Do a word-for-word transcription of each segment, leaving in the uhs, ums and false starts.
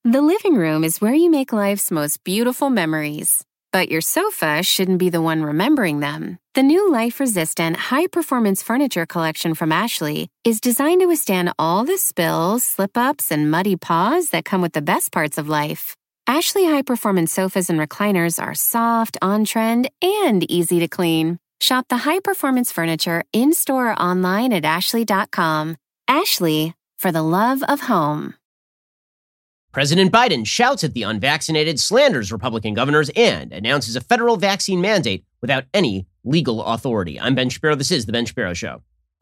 The living room is where you make life's most beautiful memories. But your sofa shouldn't be the one remembering them. The new life-resistant, high-performance furniture collection from Ashley is designed to withstand all the spills, slip-ups, and muddy paws that come with the best parts of life. Ashley high-performance sofas and recliners are soft, on-trend, and easy to clean. Shop the high-performance furniture in-store or online at ashley dot com. Ashley, for the love of home. President Biden shouts at the unvaccinated, slanders Republican governors, and announces a federal vaccine mandate without any legal authority. I'm Ben Shapiro. This is The Ben Shapiro Show.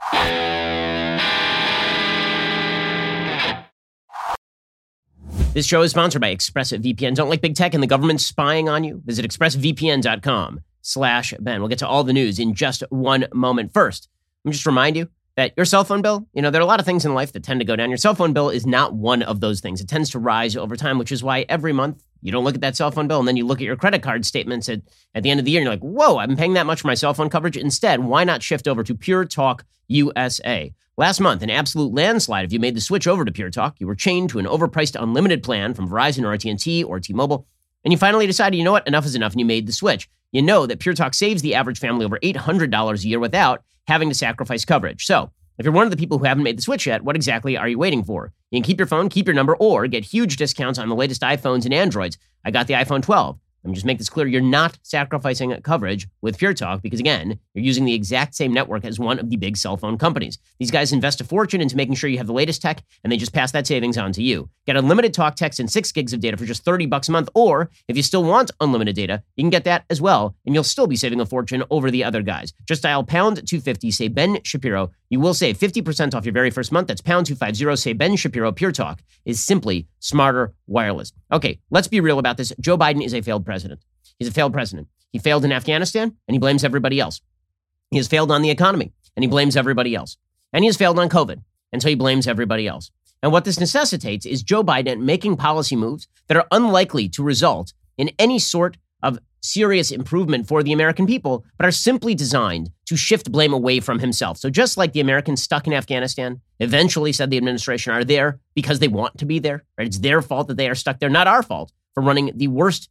This show is sponsored by ExpressVPN. Don't like big tech and the government spying on you? Visit expressvpn.com slash Ben. We'll get to all the news in just one moment. First, let me just remind you that your cell phone bill, you know, there are a lot of things in life that tend to go down. Your cell phone bill is not one of those things. It tends to rise over time, which is why every month you don't look at that cell phone bill and then you look at your credit card statements at, at the end of the year and you're like, whoa, I've been paying that much for my cell phone coverage. Instead, why not shift over to Pure Talk U S A? Last month, an absolute landslide if you made the switch over to Pure Talk. You were chained to an overpriced unlimited plan from Verizon or A T and T or T-Mobile, and you finally decided, you know what, enough is enough, and you made the switch. You know that Pure Talk saves the average family over eight hundred dollars a year without having to sacrifice coverage. So, if you're one of the people who haven't made the switch yet, what exactly are you waiting for? You can keep your phone, keep your number, or get huge discounts on the latest iPhones and Androids. I got the iPhone twelve. Let me just make this clear. You're not sacrificing coverage with Pure Talk because, again, you're using the exact same network as one of the big cell phone companies. These guys invest a fortune into making sure you have the latest tech, and they just pass that savings on to you. Get unlimited talk, text, and six gigs of data for just thirty bucks a month, or if you still want unlimited data, you can get that as well, and you'll still be saving a fortune over the other guys. Just dial pound two fifty, say Ben Shapiro. You will save fifty percent off your very first month. That's pound two fifty, say Ben Shapiro. Pure Talk is simply smarter wireless. Okay, let's be real about this. Joe Biden is a failed president. He's a failed president. He failed in Afghanistan, and he blames everybody else. He has failed on the economy, and he blames everybody else. And he has failed on COVID, and so he blames everybody else. And what this necessitates is Joe Biden making policy moves that are unlikely to result in any sort of serious improvement for the American people, but are simply designed to shift blame away from himself. So just like the Americans stuck in Afghanistan eventually, said the administration, are there because they want to be there, right? It's their fault that they are stuck there, not our fault for running the worst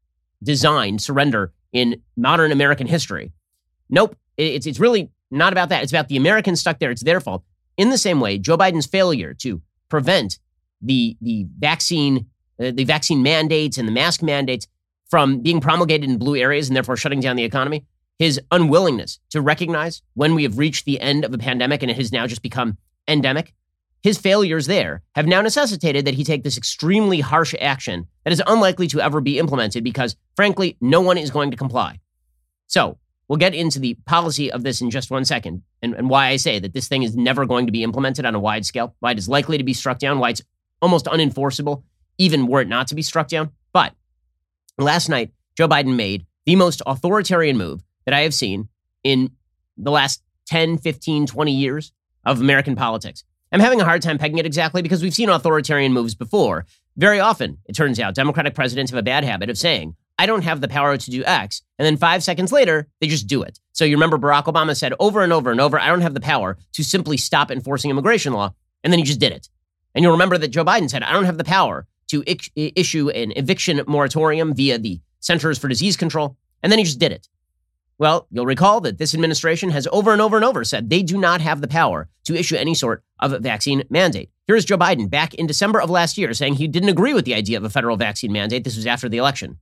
designed surrender in modern American history. Nope. It's, it's really not about that. It's about the Americans stuck there. It's their fault. In the same way, Joe Biden's failure to prevent the, the vaccine, uh, the vaccine mandates and the mask mandates from being promulgated in blue areas and therefore shutting down the economy, his unwillingness to recognize when we have reached the end of a pandemic and it has now just become endemic, his failures there have now necessitated that he take this extremely harsh action that is unlikely to ever be implemented because, frankly, no one is going to comply. So we'll get into the policy of this in just one second and, and why I say that this thing is never going to be implemented on a wide scale, why it is likely to be struck down, why it's almost unenforceable, even were it not to be struck down. But last night, Joe Biden made the most authoritarian move that I have seen in the last ten, fifteen, twenty years of American politics. I'm having a hard time pegging it exactly because we've seen authoritarian moves before. Very often, it turns out, Democratic presidents have a bad habit of saying, I don't have the power to do X. And then five seconds later, they just do it. So you remember Barack Obama said over and over and over, I don't have the power to simply stop enforcing immigration law. And then he just did it. And you'll remember that Joe Biden said, I don't have the power to I- issue an eviction moratorium via the Centers for Disease Control. And then he just did it. Well, you'll recall that this administration has over and over and over said they do not have the power to issue any sort of vaccine mandate. Here's Joe Biden back in December of last year saying he didn't agree with the idea of a federal vaccine mandate. This was after the election.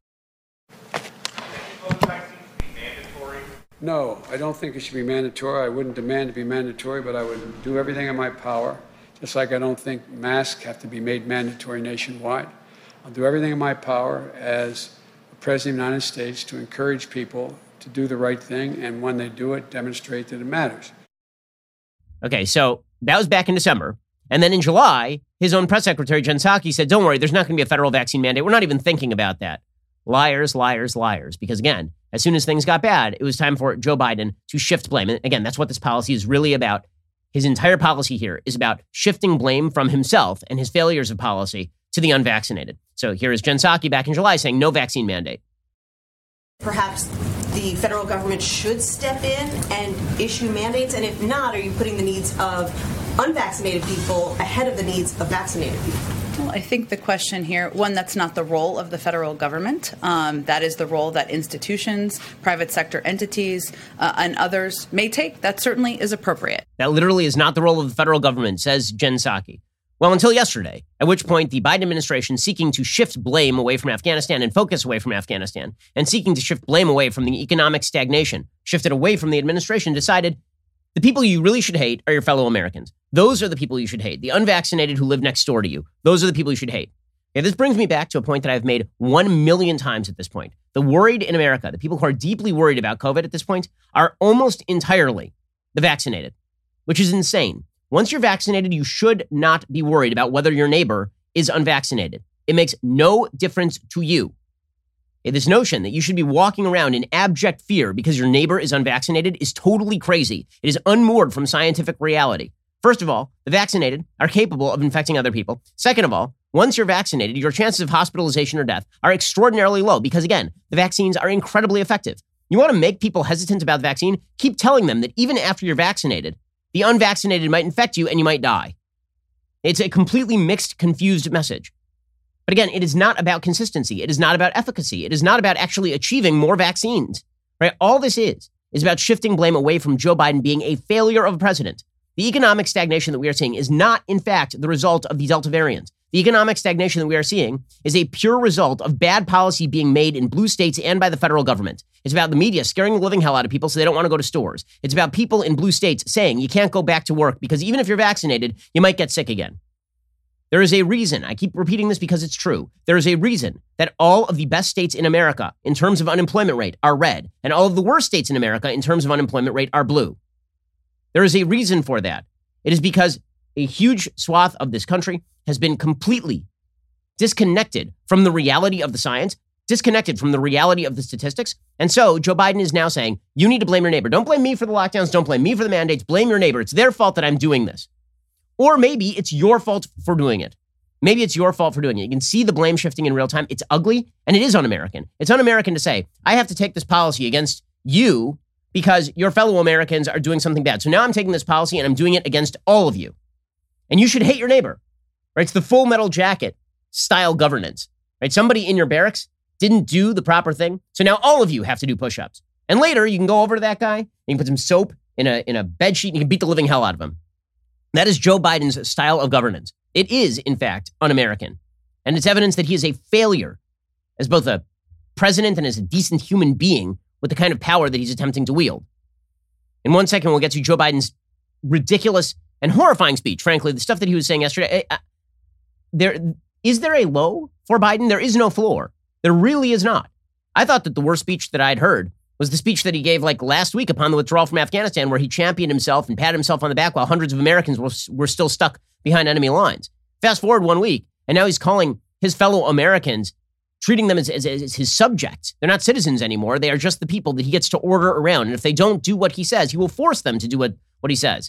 No, I don't think it should be mandatory. I wouldn't demand to be mandatory, but I would do everything in my power, just like I don't think masks have to be made mandatory nationwide. I'll do everything in my power as the President of the United States to encourage people to do the right thing, and when they do it, demonstrate that it matters. Okay, so that was back in December. And then in July, his own press secretary, Jen Psaki, said, don't worry, there's not going to be a federal vaccine mandate. We're not even thinking about that. Liars, liars, liars. Because again, as soon as things got bad, it was time for Joe Biden to shift blame. And again, that's what this policy is really about. His entire policy here is about shifting blame from himself and his failures of policy to the unvaccinated. So here is Jen Psaki back in July saying no vaccine mandate. Perhaps the federal government should step in and issue mandates? And if not, are you putting the needs of unvaccinated people ahead of the needs of vaccinated people? Well, I think the question here, one, that's not the role of the federal government. Um, that is the role that institutions, private sector entities, uh, and others may take. That certainly is appropriate. That literally is not the role of the federal government, says Jen Psaki. Well, until yesterday, at which point the Biden administration, seeking to shift blame away from Afghanistan and focus away from Afghanistan, and seeking to shift blame away from the economic stagnation, shifted away from the administration, decided the people you really should hate are your fellow Americans. Those are the people you should hate. The unvaccinated who live next door to you. Those are the people you should hate. Okay, this brings me back to a point that I've made one million times at this point. The worried in America, the people who are deeply worried about COVID at this point, are almost entirely the vaccinated, which is insane. Once you're vaccinated, you should not be worried about whether your neighbor is unvaccinated. It makes no difference to you. Okay, this notion that you should be walking around in abject fear because your neighbor is unvaccinated is totally crazy. It is unmoored from scientific reality. First of all, the vaccinated are capable of infecting other people. Second of all, once you're vaccinated, your chances of hospitalization or death are extraordinarily low because, again, the vaccines are incredibly effective. You want to make people hesitant about the vaccine? Keep telling them that even after you're vaccinated, the unvaccinated might infect you and you might die. It's a completely mixed, confused message. But again, it is not about consistency. It is not about efficacy. It is not about actually achieving more vaccines, right? All this is, is about shifting blame away from Joe Biden being a failure of a president. The economic stagnation that we are seeing is not, in fact, the result of the Delta variant. The economic stagnation that we are seeing is a pure result of bad policy being made in blue states and by the federal government. It's about the media scaring the living hell out of people so they don't want to go to stores. It's about people in blue states saying you can't go back to work because even if you're vaccinated, you might get sick again. There is a reason, I keep repeating this because it's true, there is a reason that all of the best states in America in terms of unemployment rate are red, and all of the worst states in America in terms of unemployment rate are blue. There is a reason for that. It is because a huge swath of this country has been completely disconnected from the reality of the science, disconnected from the reality of the statistics. And so Joe Biden is now saying, you need to blame your neighbor. Don't blame me for the lockdowns. Don't blame me for the mandates. Blame your neighbor. It's their fault that I'm doing this. Or maybe it's your fault for doing it. Maybe it's your fault for doing it. You can see the blame shifting in real time. It's ugly and it is un-American. It's un-American to say, I have to take this policy against you because your fellow Americans are doing something bad. So now I'm taking this policy and I'm doing it against all of you. And you should hate your neighbor, right? It's the Full Metal Jacket style governance, right? Somebody in your barracks didn't do the proper thing. So now all of you have to do push-ups. And later you can go over to that guy and you can put some soap in a, in a bed sheet and you can beat the living hell out of him. That is Joe Biden's style of governance. It is, in fact, un-American. And it's evidence that he is a failure as both a president and as a decent human being with the kind of power that he's attempting to wield. In one second, we'll get to Joe Biden's ridiculous and horrifying speech. Frankly, the stuff that he was saying yesterday, uh, there is there a low for Biden? There is no floor. There really is not. I thought that the worst speech that I'd heard was the speech that he gave like last week upon the withdrawal from Afghanistan, where he championed himself and patted himself on the back while hundreds of Americans were, were still stuck behind enemy lines. Fast forward one week, and now he's calling his fellow Americans, treating them as, as, as his subjects. They're not citizens anymore. They are just the people that he gets to order around. And if they don't do what he says, he will force them to do what, what he says.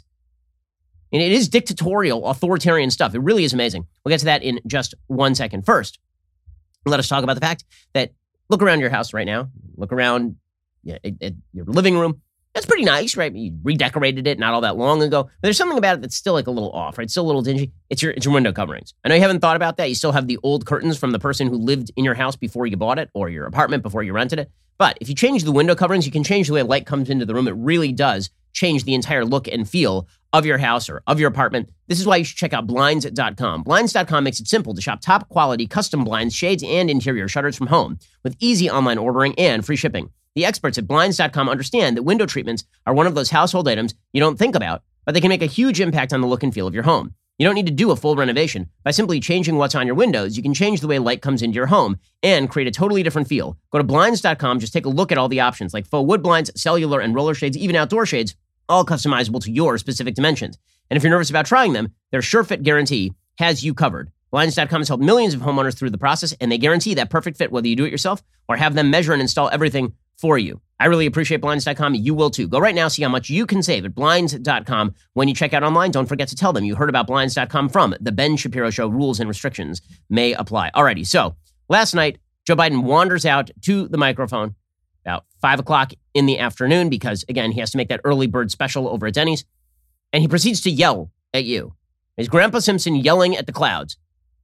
And it is dictatorial, authoritarian stuff. It really is amazing. We'll get to that in just one second. First, let us talk about the fact that look around your house right now. Look around yeah, at, at your living room. That's pretty nice, right? You redecorated it not all that long ago. But there's something about it that's still like a little off, right? It's still a little dingy. It's your, it's your window coverings. I know you haven't thought about that. You still have the old curtains from the person who lived in your house before you bought it or your apartment before you rented it. But if you change the window coverings, you can change the way light comes into the room. It really does change the entire look and feel of your house or of your apartment. This is why you should check out Blinds dot com. Blinds dot com makes it simple to shop top quality custom blinds, shades, and interior shutters from home with easy online ordering and free shipping. The experts at Blinds dot com understand that window treatments are one of those household items you don't think about, but they can make a huge impact on the look and feel of your home. You don't need to do a full renovation. By simply changing what's on your windows, you can change the way light comes into your home and create a totally different feel. Go to Blinds dot com, just take a look at all the options like faux wood blinds, cellular and roller shades, even outdoor shades, all customizable to your specific dimensions. And if you're nervous about trying them, their SureFit guarantee has you covered. Blinds dot com has helped millions of homeowners through the process, and they guarantee that perfect fit whether you do it yourself or have them measure and install everything for you. I really appreciate Blinds dot com. You will too. Go right now, see how much you can save at Blinds dot com. When you check out online, don't forget to tell them you heard about Blinds dot com from The Ben Shapiro Show. Rules and restrictions may apply. Alrighty, so last night, Joe Biden wanders out to the microphone about five o'clock in the afternoon because, again, he has to make that early bird special over at Denny's, and he proceeds to yell at you. Is Grandpa Simpson yelling at the clouds?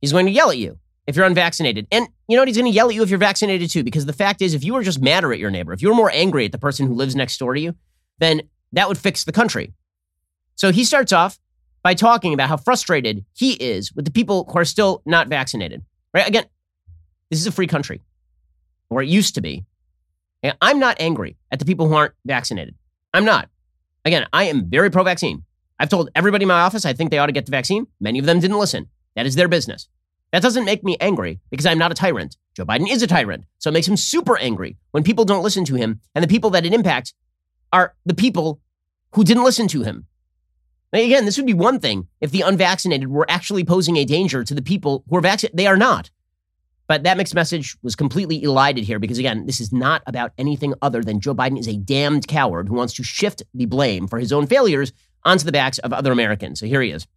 He's going to yell at you if you're unvaccinated. And you know what? He's going to yell at you if you're vaccinated too, because the fact is, if you were just madder at your neighbor, if you were more angry at the person who lives next door to you, then that would fix the country. So he starts off by talking about how frustrated he is with the people who are still not vaccinated. Right? Again, this is a free country, or it used to be. And I'm not angry at the people who aren't vaccinated. I'm not. Again, I am very pro-vaccine. I've told everybody in my office I think they ought to get the vaccine. Many of them didn't listen. That is their business. That doesn't make me angry because I'm not a tyrant. Joe Biden is a tyrant. So it makes him super angry when people don't listen to him, and the people that it impacts are the people who didn't listen to him. Now, again, this would be one thing if the unvaccinated were actually posing a danger to the people who are vaccinated. They are not. But that mixed message was completely elided here because, again, this is not about anything other than Joe Biden is a damned coward who wants to shift the blame for his own failures onto the backs of other Americans. So here he is.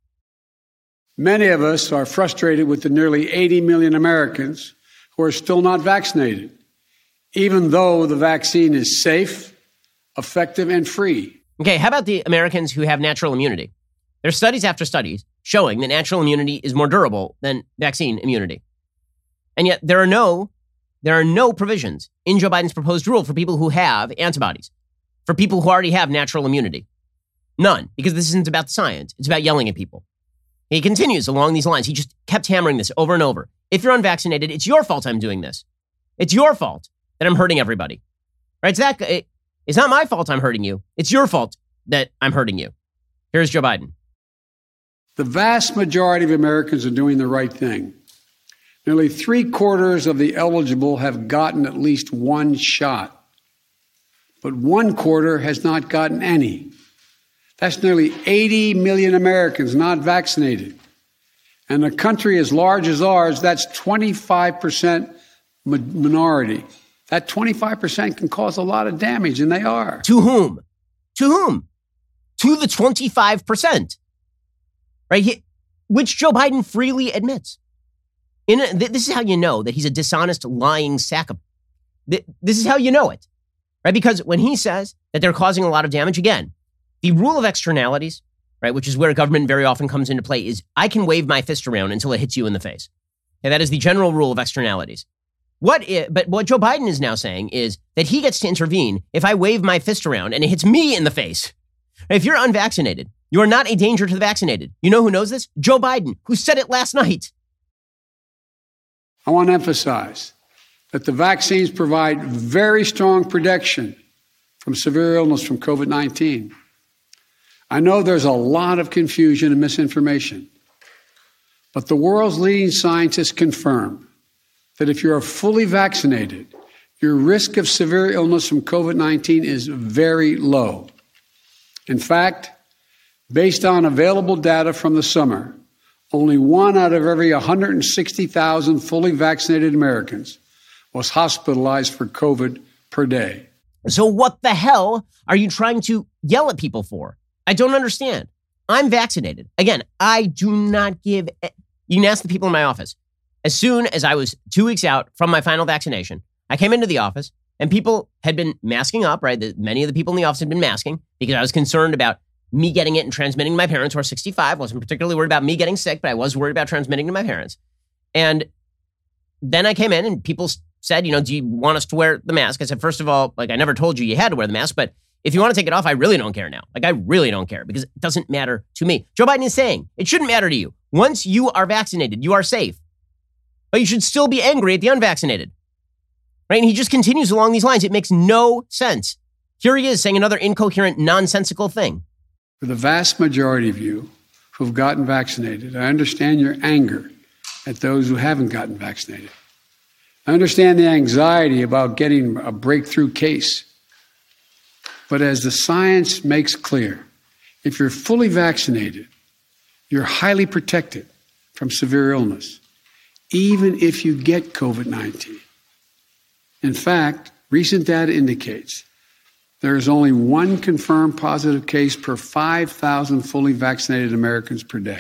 Many of us are frustrated with the nearly eighty million Americans who are still not vaccinated, even though the vaccine is safe, effective, and free. Okay, how about the Americans who have natural immunity? There's studies after studies showing that natural immunity is more durable than vaccine immunity. And yet there are no, there are no provisions in Joe Biden's proposed rule for people who have antibodies, for people who already have natural immunity. None, because this isn't about the science. It's about yelling at people. He continues along these lines. He just kept hammering this over and over. If you're unvaccinated, it's your fault I'm doing this. It's your fault that I'm hurting everybody. Right? It's, that, it, it's not my fault I'm hurting you. It's your fault that I'm hurting you. Here's Joe Biden. The vast majority of Americans are doing the right thing. Nearly three quarters of the eligible have gotten at least one shot, but one quarter has not gotten any. That's nearly eighty million Americans not vaccinated. And a country as large as ours, that's twenty-five percent minority. That twenty-five percent can cause a lot of damage, and they are. To whom? To whom? To the twenty-five percent, right? He, which Joe Biden freely admits. In a, th- this is how you know that he's a dishonest, lying sack of... Th- this is how you know it, right? Because when he says that they're causing a lot of damage, again, the rule of externalities, right, which is where government very often comes into play, is I can wave my fist around until it hits you in the face. Okay, that is the general rule of externalities. What if, but what Joe Biden is now saying is that he gets to intervene if I wave my fist around and it hits me in the face. If you're unvaccinated, you are not a danger to the vaccinated. You know who knows this? Joe Biden, who said it last night. I want to emphasize that the vaccines provide very strong protection from severe illness from COVID nineteen. I know there's a lot of confusion and misinformation, but the world's leading scientists confirm that if you are fully vaccinated, your risk of severe illness from COVID nineteen is very low. In fact, based on available data from the summer, only one out of every one hundred sixty thousand fully vaccinated Americans was hospitalized for COVID per day. So what the hell are you trying to yell at people for? I don't understand. I'm vaccinated. Again, I do not give... A- you can ask the people in my office. As soon as I was two weeks out from my final vaccination, I came into the office and people had been masking up, right? The, many of the people in the office had been masking because I was concerned about me getting it and transmitting to my parents who are sixty-five. Wasn't particularly worried about me getting sick, but I was worried about transmitting to my parents. And then I came in and people said, you know, do you want us to wear the mask? I said, first of all, like I never told you you had to wear the mask, but if you want to take it off, I really don't care now. Like I really don't care because it doesn't matter to me. Joe Biden is saying it shouldn't matter to you. Once you are vaccinated, you are safe. But you should still be angry at the unvaccinated. Right? And he just continues along these lines. It makes no sense. Here he is saying another incoherent, nonsensical thing. For the vast majority of you who've gotten vaccinated, I understand your anger at those who haven't gotten vaccinated. I understand the anxiety about getting a breakthrough case. But as the science makes clear, if you're fully vaccinated, you're highly protected from severe illness, even if you get COVID nineteen. In fact, recent data indicates there is only one confirmed positive case per five thousand fully vaccinated Americans per day.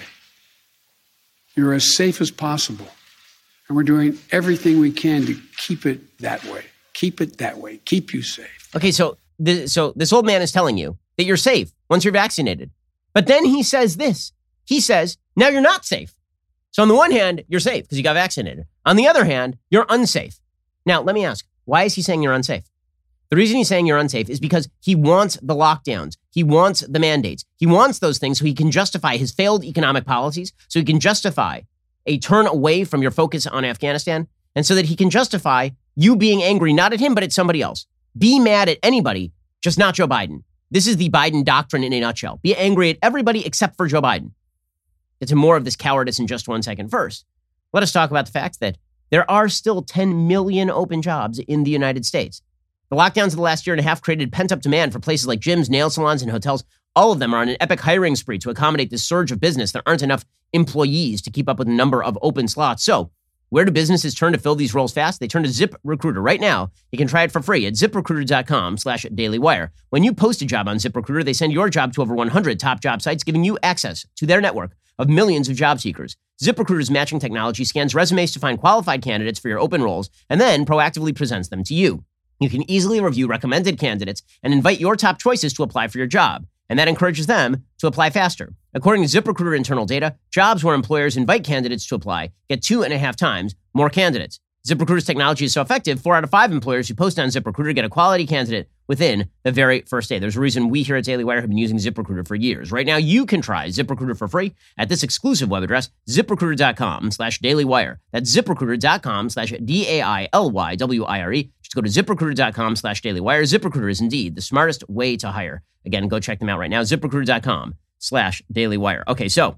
You're as safe as possible, and we're doing everything we can to keep it that way. Keep it that way. Keep you safe. Okay, so the, so this old man is telling you that you're safe once you're vaccinated. But then he says this. He says, now you're not safe. So on the one hand, you're safe because you got vaccinated. On the other hand, you're unsafe. Now, let me ask, why is he saying you're unsafe? The reason he's saying you're unsafe is because he wants the lockdowns. He wants the mandates. He wants those things so he can justify his failed economic policies, so he can justify a turn away from your focus on Afghanistan, and so that he can justify you being angry, not at him, but at somebody else. Be mad at anybody, just not Joe Biden. This is the Biden doctrine in a nutshell. Be angry at everybody except for Joe Biden. Get to more of this cowardice in just one second. First, let us talk about the fact that there are still ten million open jobs in the United States. The lockdowns of the last year and a half created pent-up demand for places like gyms, nail salons, and hotels. All of them are on an epic hiring spree to accommodate this surge of business. There aren't enough employees to keep up with the number of open slots. So where do businesses turn to fill these roles fast? They turn to ZipRecruiter. Right now, you can try it for free at ZipRecruiter.com slash DailyWire. When you post a job on ZipRecruiter, they send your job to over one hundred top job sites, giving you access to their network of millions of job seekers. ZipRecruiter's matching technology scans resumes to find qualified candidates for your open roles and then proactively presents them to you. You can easily review recommended candidates and invite your top choices to apply for your job, and that encourages them to apply faster. According to ZipRecruiter internal data, jobs where employers invite candidates to apply get two and a half times more candidates. ZipRecruiter's technology is so effective, four out of five employers who post on ZipRecruiter get a quality candidate within the very first day. There's a reason we here at Daily Wire have been using ZipRecruiter for years. Right now, you can try ZipRecruiter for free at this exclusive web address, ZipRecruiter.com slash DailyWire. That's ZipRecruiter.com slash D-A-I-L-Y-W-I-R-E. Just go to ZipRecruiter.com slash DailyWire. ZipRecruiter is indeed the smartest way to hire. Again, go check them out right now, ZipRecruiter.com slash DailyWire. Okay, so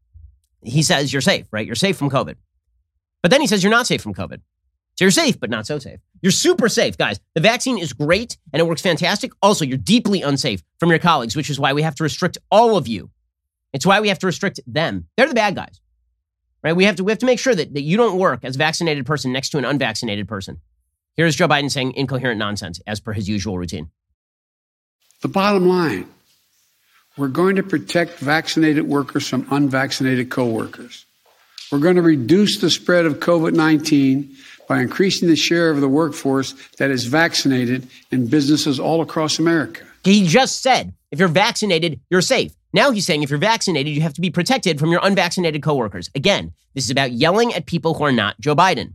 he says you're safe, right? You're safe from COVID. But then he says you're not safe from COVID. So you're safe, but not so safe. You're super safe, guys. The vaccine is great and it works fantastic. Also, you're deeply unsafe from your colleagues, which is why we have to restrict all of you. It's why we have to restrict them. They're the bad guys, right? We have to we have to make sure that, that you don't work as a vaccinated person next to an unvaccinated person. Here's Joe Biden saying incoherent nonsense as per his usual routine. The bottom line, we're going to protect vaccinated workers from unvaccinated coworkers. We're going to reduce the spread of COVID nineteen by increasing the share of the workforce that is vaccinated in businesses all across America. He just said, if you're vaccinated, you're safe. Now he's saying if you're vaccinated, you have to be protected from your unvaccinated coworkers. Again, this is about yelling at people who are not Joe Biden.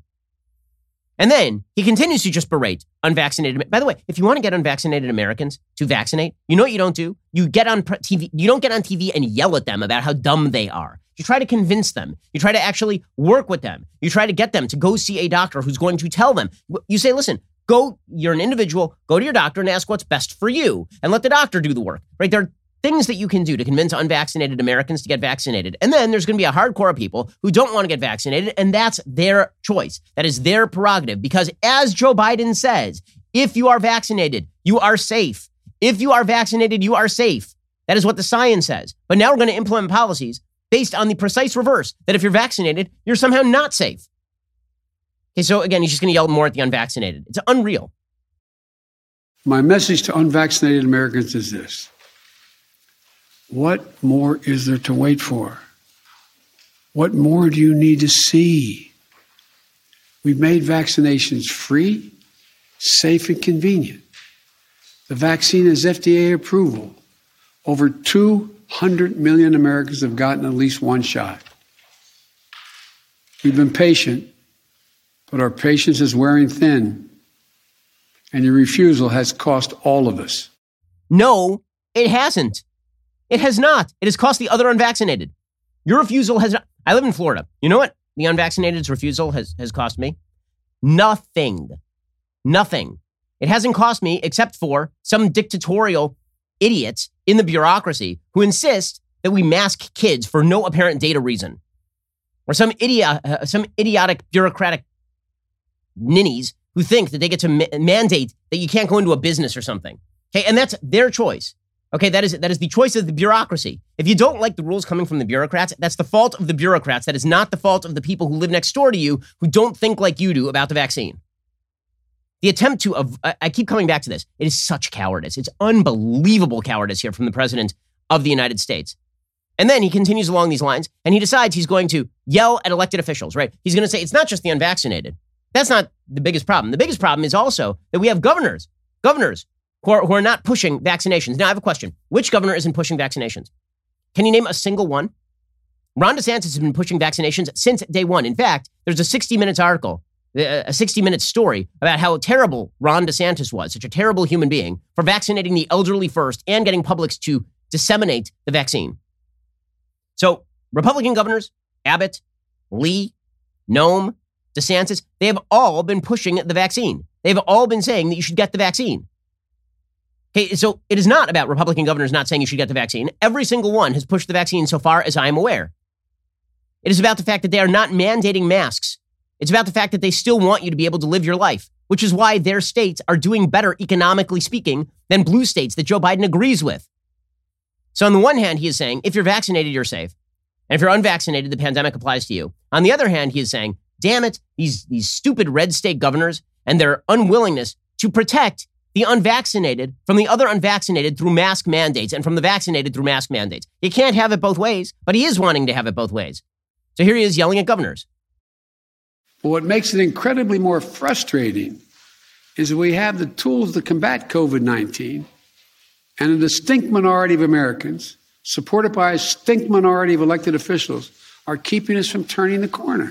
And then he continues to just berate unvaccinated. By the way, if you want to get unvaccinated Americans to vaccinate, you know what you don't do? You get on T V. You don't get on T V and yell at them about how dumb they are. You try to convince them. You try to actually work with them. You try to get them to go see a doctor who's going to tell them. You say, listen, go, you're an individual, go to your doctor and ask what's best for you and let the doctor do the work, right? There are things that you can do to convince unvaccinated Americans to get vaccinated. And then there's going to be a hardcore of people who don't want to get vaccinated, and that's their choice. That is their prerogative, because as Joe Biden says, if you are vaccinated, you are safe. If you are vaccinated, you are safe. That is what the science says. But now we're going to implement policies based on the precise reverse, that if you're vaccinated, you're somehow not safe. Okay, so again, he's just going to yell more at the unvaccinated. It's unreal. My message to unvaccinated Americans is this. What more is there to wait for? What more do you need to see? We've made vaccinations free, safe, and convenient. The vaccine has F D A approval. Over two hundred million Americans have gotten at least one shot. We've been patient, but our patience is wearing thin, and your refusal has cost all of us. No, it hasn't. It has not. It has cost the other unvaccinated. Your refusal has not. I live in Florida. You know what the unvaccinated's refusal has, has cost me? Nothing. Nothing. It hasn't cost me except for some dictatorial idiots in the bureaucracy who insist that we mask kids for no apparent data reason. Or some idiot, uh, some idiotic bureaucratic ninnies who think that they get to ma- mandate that you can't go into a business or something. Okay, and that's their choice. Okay, that is that is the choice of the bureaucracy. If you don't like the rules coming from the bureaucrats, that's the fault of the bureaucrats. That is not the fault of the people who live next door to you who don't think like you do about the vaccine. The attempt to, uh, I keep coming back to this. It is such cowardice. It's unbelievable cowardice here from the president of the United States. And then he continues along these lines and he decides he's going to yell at elected officials, right? He's going to say, it's not just the unvaccinated. That's not the biggest problem. The biggest problem is also that we have governors, governors who are, who are not pushing vaccinations. Now, I have a question. Which governor isn't pushing vaccinations? Can you name a single one? Ron DeSantis has been pushing vaccinations since day one. In fact, there's a sixty minutes article, a sixty minutes story about how terrible Ron DeSantis was, such a terrible human being, for vaccinating the elderly first and getting Publix to disseminate the vaccine. So Republican governors, Abbott, Lee, Noem, DeSantis, they have all been pushing the vaccine. They've all been saying that you should get the vaccine. Okay, so it is not about Republican governors not saying you should get the vaccine. Every single one has pushed the vaccine so far as I am aware. It is about the fact that they are not mandating masks. It's about the fact that they still want you to be able to live your life, which is why their states are doing better economically speaking than blue states that Joe Biden agrees with. So on the one hand, he is saying, if you're vaccinated, you're safe. And if you're unvaccinated, the pandemic applies to you. On the other hand, he is saying, damn it, these, these stupid red state governors and their unwillingness to protect the unvaccinated from the other unvaccinated through mask mandates and from the vaccinated through mask mandates. You can't have it both ways, but he is wanting to have it both ways. So here he is yelling at governors. Well, what makes it incredibly more frustrating is that we have the tools to combat COVID nineteen, and a distinct minority of Americans, supported by a distinct minority of elected officials, are keeping us from turning the corner.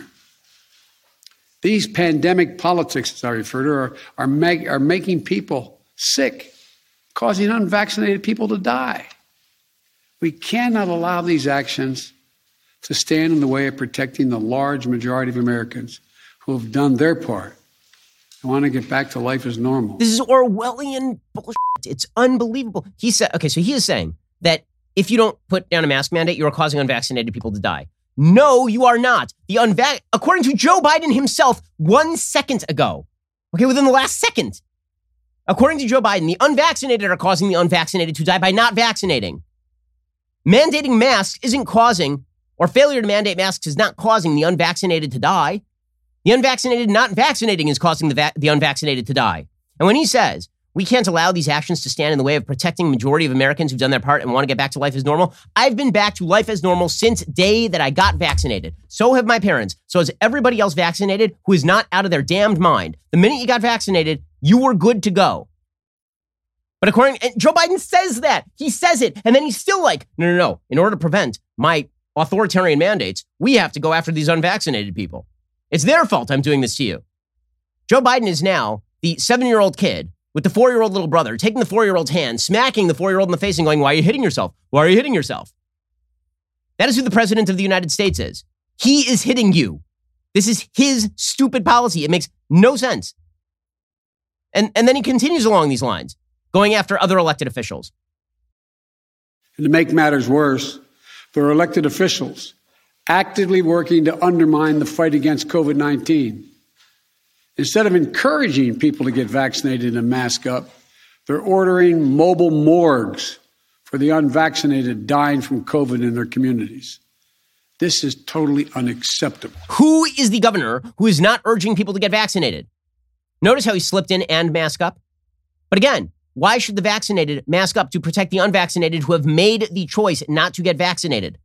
These pandemic politics, as I refer to, are, are, make, are making people sick, causing unvaccinated people to die. We cannot allow these actions to stand in the way of protecting the large majority of Americans who have done their part and want to get back to life as normal. This is Orwellian bullshit. It's unbelievable. He said, okay, so he is saying that if you don't put down a mask mandate, you are causing unvaccinated people to die. No, you are not. The unvac, according to Joe Biden himself, one second ago, okay, within the last second, according to Joe Biden, the unvaccinated are causing the unvaccinated to die by not vaccinating. Mandating masks isn't causing, or failure to mandate masks is not causing the unvaccinated to die. The unvaccinated not vaccinating is causing the, va- the unvaccinated to die. And when he says, we can't allow these actions to stand in the way of protecting the majority of Americans who've done their part and want to get back to life as normal, I've been back to life as normal since day that I got vaccinated. So have my parents. So has everybody else vaccinated who is not out of their damned mind. The minute you got vaccinated, you were good to go. But according, and Joe Biden says that. He says it. And then he's still like, no, no, no. In order to prevent my authoritarian mandates, we have to go after these unvaccinated people. It's their fault I'm doing this to you. Joe Biden is now the seven-year-old kid with the four-year-old little brother, taking the four-year-old's hand, smacking the four-year-old in the face and going, why are you hitting yourself? Why are you hitting yourself? That is who the president of the United States is. He is hitting you. This is his stupid policy. It makes no sense. And, and then he continues along these lines, going after other elected officials. And to make matters worse, there are elected officials actively working to undermine the fight against COVID nineteen. Instead of encouraging people to get vaccinated and mask up, they're ordering mobile morgues for the unvaccinated dying from COVID in their communities. This is totally unacceptable. Who is the governor who is not urging people to get vaccinated? Notice how he slipped in and mask up. But again, why should the vaccinated mask up to protect the unvaccinated who have made the choice not to get vaccinated?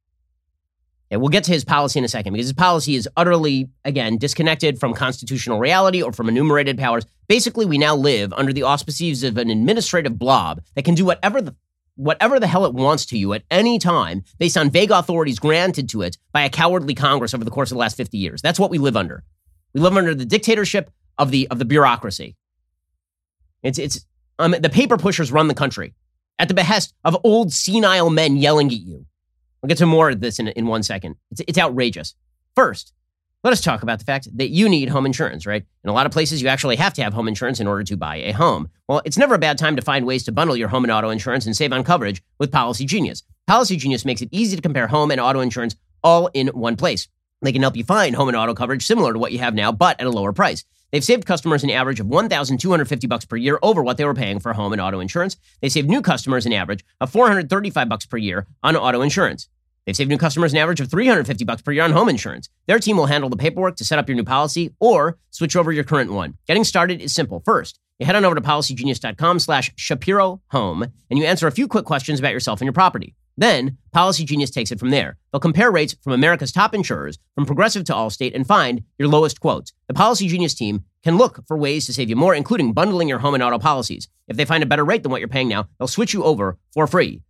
And we'll get to his policy in a second, because his policy is utterly, again, disconnected from constitutional reality or from enumerated powers. Basically, we now live under the auspices of an administrative blob that can do whatever the whatever the hell it wants to you at any time based on vague authorities granted to it by a cowardly Congress over the course of the last fifty years. That's what we live under. We live under the dictatorship of the of the bureaucracy. It's it's um, the paper pushers run the country at the behest of old senile men yelling at you. We'll get to more of this in, in one second. It's, it's outrageous. First, let us talk about the fact that you need home insurance, right? In a lot of places, you actually have to have home insurance in order to buy a home. Well, it's never a bad time to find ways to bundle your home and auto insurance and save on coverage with Policy Genius. Policy Genius makes it easy to compare home and auto insurance all in one place. They can help you find home and auto coverage similar to what you have now, but at a lower price. They've saved customers an average of one thousand two hundred fifty bucks per year over what they were paying for home and auto insurance. They saved new customers an average of four hundred thirty-five bucks per year on auto insurance. They've saved new customers an average of three hundred fifty bucks per year on home insurance. Their team will handle the paperwork to set up your new policy or switch over your current one. Getting started is simple. First, you head on over to policygenius.com slash Shapiro Home and you answer a few quick questions about yourself and your property. Then, Policy Genius takes it from there. They'll compare rates from America's top insurers, from Progressive to Allstate, and find your lowest quotes. The Policy Genius team can look for ways to save you more, including bundling your home and auto policies. If they find a better rate than what you're paying now, they'll switch you over for free.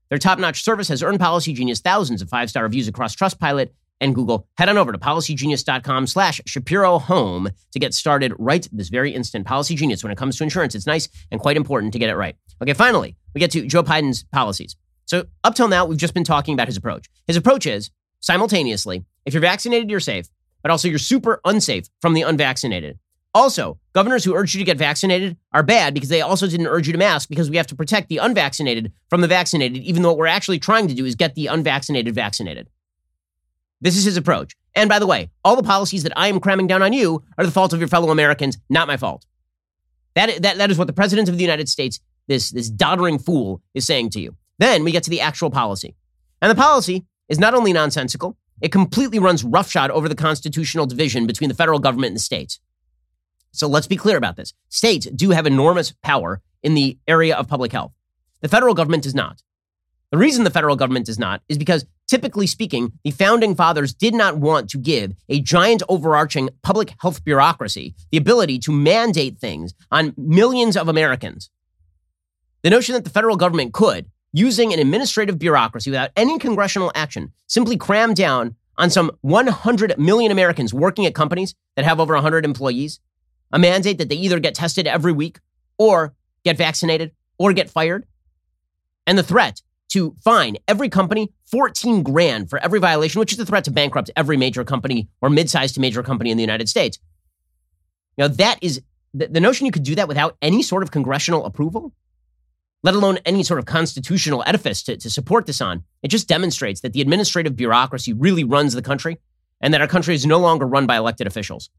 Their top-notch service has earned Policy Genius thousands of five-star reviews across Trustpilot and Google. Head on over to policygenius.com slash Shapiro Home to get started right this very instant. Policy Genius, when it comes to insurance, it's nice and quite important to get it right. Okay, finally, we get to Joe Biden's policies. So up till now, we've just been talking about his approach. His approach is, simultaneously, if you're vaccinated, you're safe, but also you're super unsafe from the unvaccinated. Also, governors who urge you to get vaccinated are bad because they also didn't urge you to mask because we have to protect the unvaccinated from the vaccinated, even though what we're actually trying to do is get the unvaccinated vaccinated. This is his approach. And by the way, all the policies that I am cramming down on you are the fault of your fellow Americans, not my fault. That, that, that is what the President of the United States, this, this doddering fool, is saying to you. Then we get to the actual policy. And the policy is not only nonsensical, it completely runs roughshod over the constitutional division between the federal government and the states. So let's be clear about this. States do have enormous power in the area of public health. The federal government does not. The reason the federal government does not is because, typically speaking, the founding fathers did not want to give a giant overarching public health bureaucracy the ability to mandate things on millions of Americans. The notion that the federal government could, using an administrative bureaucracy without any congressional action, simply cram down on some one hundred million Americans working at companies that have over one hundred employees, a mandate that they either get tested every week or get vaccinated or get fired, and the threat to fine every company fourteen grand for every violation, which is the threat to bankrupt every major company or mid-sized to major company in the United States. Now, that is the, the notion you could do that without any sort of congressional approval, let alone any sort of constitutional edifice to, to support this on. It just demonstrates that the administrative bureaucracy really runs the country and that our country is no longer run by elected officials.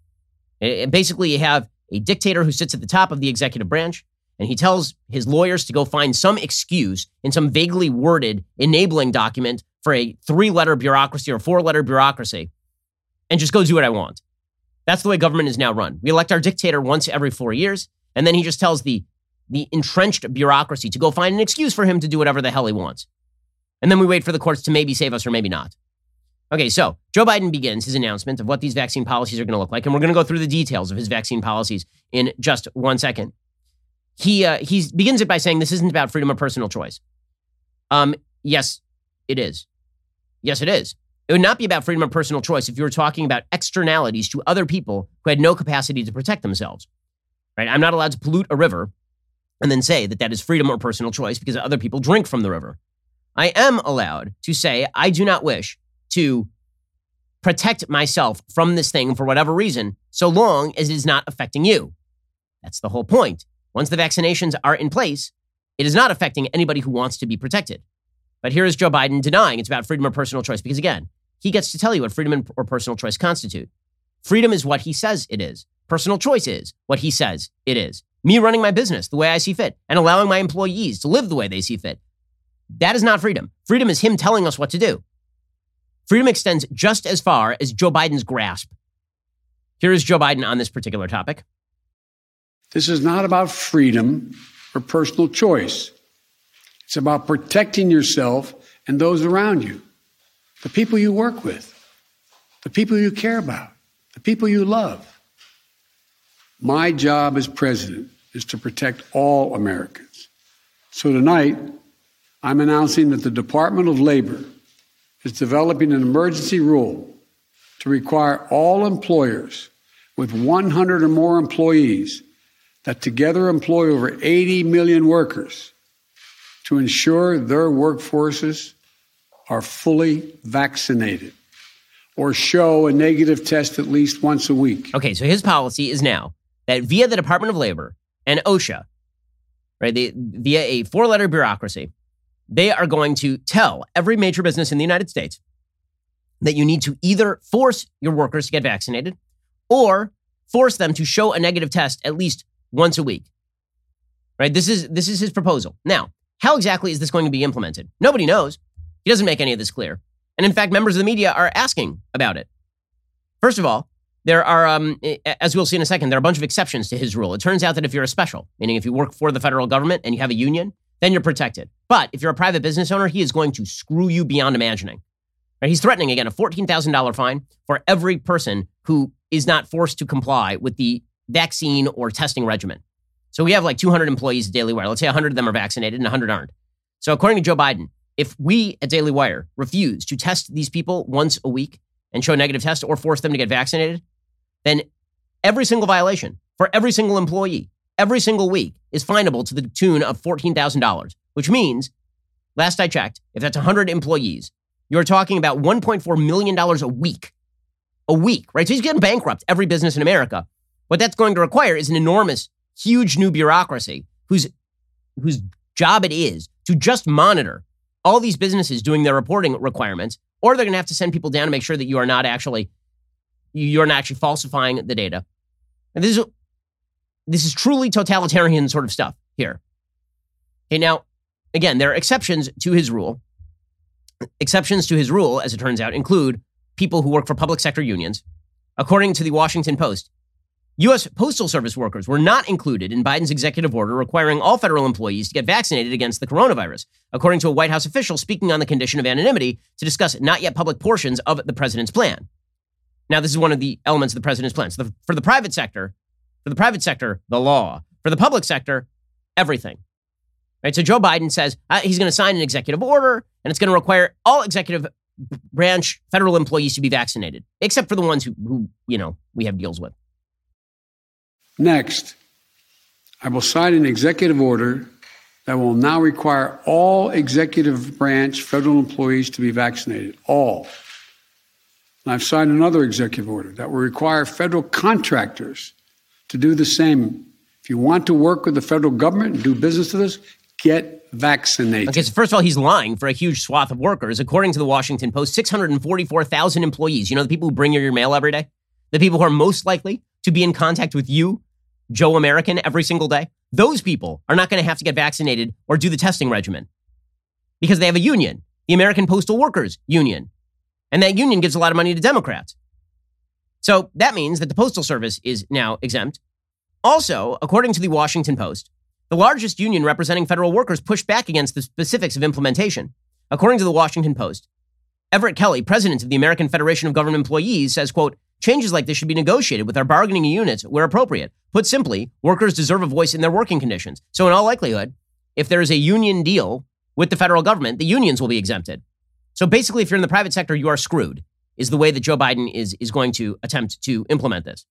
It, basically, you have a dictator who sits at the top of the executive branch, and he tells his lawyers to go find some excuse in some vaguely worded enabling document for a three-letter bureaucracy or four-letter bureaucracy and just go do what I want. That's the way government is now run. We elect our dictator once every four years, and then he just tells the, the entrenched bureaucracy to go find an excuse for him to do whatever the hell he wants. And then we wait for the courts to maybe save us or maybe not. Okay, so Joe Biden begins his announcement of what these vaccine policies are going to look like, and we're going to go through the details of his vaccine policies in just one second. He uh, he begins it by saying this isn't about freedom of personal choice. Um, yes, it is. Yes, it is. It would not be about freedom of personal choice if you were talking about externalities to other people who had no capacity to protect themselves. Right? I'm not allowed to pollute a river and then say that that is freedom or personal choice because other people drink from the river. I am allowed to say I do not wish to protect myself from this thing for whatever reason, so long as it is not affecting you. That's the whole point. Once the vaccinations are in place, it is not affecting anybody who wants to be protected. But here is Joe Biden denying it's about freedom or personal choice because, again, he gets to tell you what freedom or personal choice constitute. Freedom is what he says it is. Personal choice is what he says it is. Me running my business the way I see fit and allowing my employees to live the way they see fit. That is not freedom. Freedom is him telling us what to do. Freedom extends just as far as Joe Biden's grasp. Here is Joe Biden on this particular topic. This is not about freedom or personal choice. It's about protecting yourself and those around you, the people you work with, the people you care about, the people you love. My job as president is to protect all Americans. So tonight, I'm announcing that the Department of Labor is developing an emergency rule to require all employers with one hundred or more employees that together employ over eighty million workers to ensure their workforces are fully vaccinated or show a negative test at least once a week. Okay, so his policy is now that via the Department of Labor and OSHA, right, they, via a four-letter bureaucracy, they are going to tell every major business in the United States that you need to either force your workers to get vaccinated or force them to show a negative test at least once a week. Right? This is this is his proposal. Now, how exactly is this going to be implemented? Nobody knows. He doesn't make any of this clear. And in fact, members of the media are asking about it. First of all, there are, um, as we'll see in a second, there are a bunch of exceptions to his rule. It turns out that if you're a special, meaning if you work for the federal government and you have a union, then you're protected. But if you're a private business owner, he is going to screw you beyond imagining. Right? He's threatening, again, a fourteen thousand dollars fine for every person who is not forced to comply with the vaccine or testing regimen. So we have like two hundred employees at Daily Wire. Let's say one hundred of them are vaccinated and one hundred aren't. So according to Joe Biden, if we at Daily Wire refuse to test these people once a week and show a negative test or force them to get vaccinated, then every single violation for every single employee, every single week is finable to the tune of fourteen thousand dollars, which means, last I checked, if that's one hundred employees, you're talking about one point four million dollars a week. A week, right? So he's getting bankrupt every business in America. What that's going to require is an enormous, huge new bureaucracy whose, whose job it is to just monitor all these businesses doing their reporting requirements, or they're going to have to send people down to make sure that you are not actually, you're not actually falsifying the data. And this is, this is truly totalitarian sort of stuff here. Okay, now, again, there are exceptions to his rule. Exceptions to his rule, as it turns out, include people who work for public sector unions. According to the Washington Post, U S Postal Service workers were not included in Biden's executive order requiring all federal employees to get vaccinated against the coronavirus, according to a White House official speaking on the condition of anonymity to discuss not yet public portions of the president's plan. Now, this is one of the elements of the president's plan. So the, for the private sector, for the private sector, the law. For the public sector, everything. Right? So Joe Biden says uh, he's going to sign an executive order, and it's going to require all executive branch federal employees to be vaccinated, except for the ones who, who you know, we have deals with. Next, I will sign an executive order that will now require all executive branch federal employees to be vaccinated. All. And I've signed another executive order that will require federal contractors to do the same. If you want to work with the federal government and do business with us, get vaccinated. Okay, so first of all, he's lying for a huge swath of workers. According to the Washington Post, six hundred forty-four thousand employees, you know, the people who bring you your mail every day, the people who are most likely to be in contact with you, Joe American, every single day, those people are not going to have to get vaccinated or do the testing regimen because they have a union, the American Postal Workers Union. And that union gives a lot of money to Democrats. So that means that the Postal Service is now exempt. Also, according to the Washington Post, the largest union representing federal workers pushed back against the specifics of implementation. According to the Washington Post, Everett Kelly, president of the American Federation of Government Employees, says, quote, changes like this should be negotiated with our bargaining units where appropriate. Put simply, workers deserve a voice in their working conditions. So in all likelihood, if there is a union deal with the federal government, the unions will be exempted. So basically, if you're in the private sector, you are screwed, is the way that Joe Biden is, is going to attempt to implement this.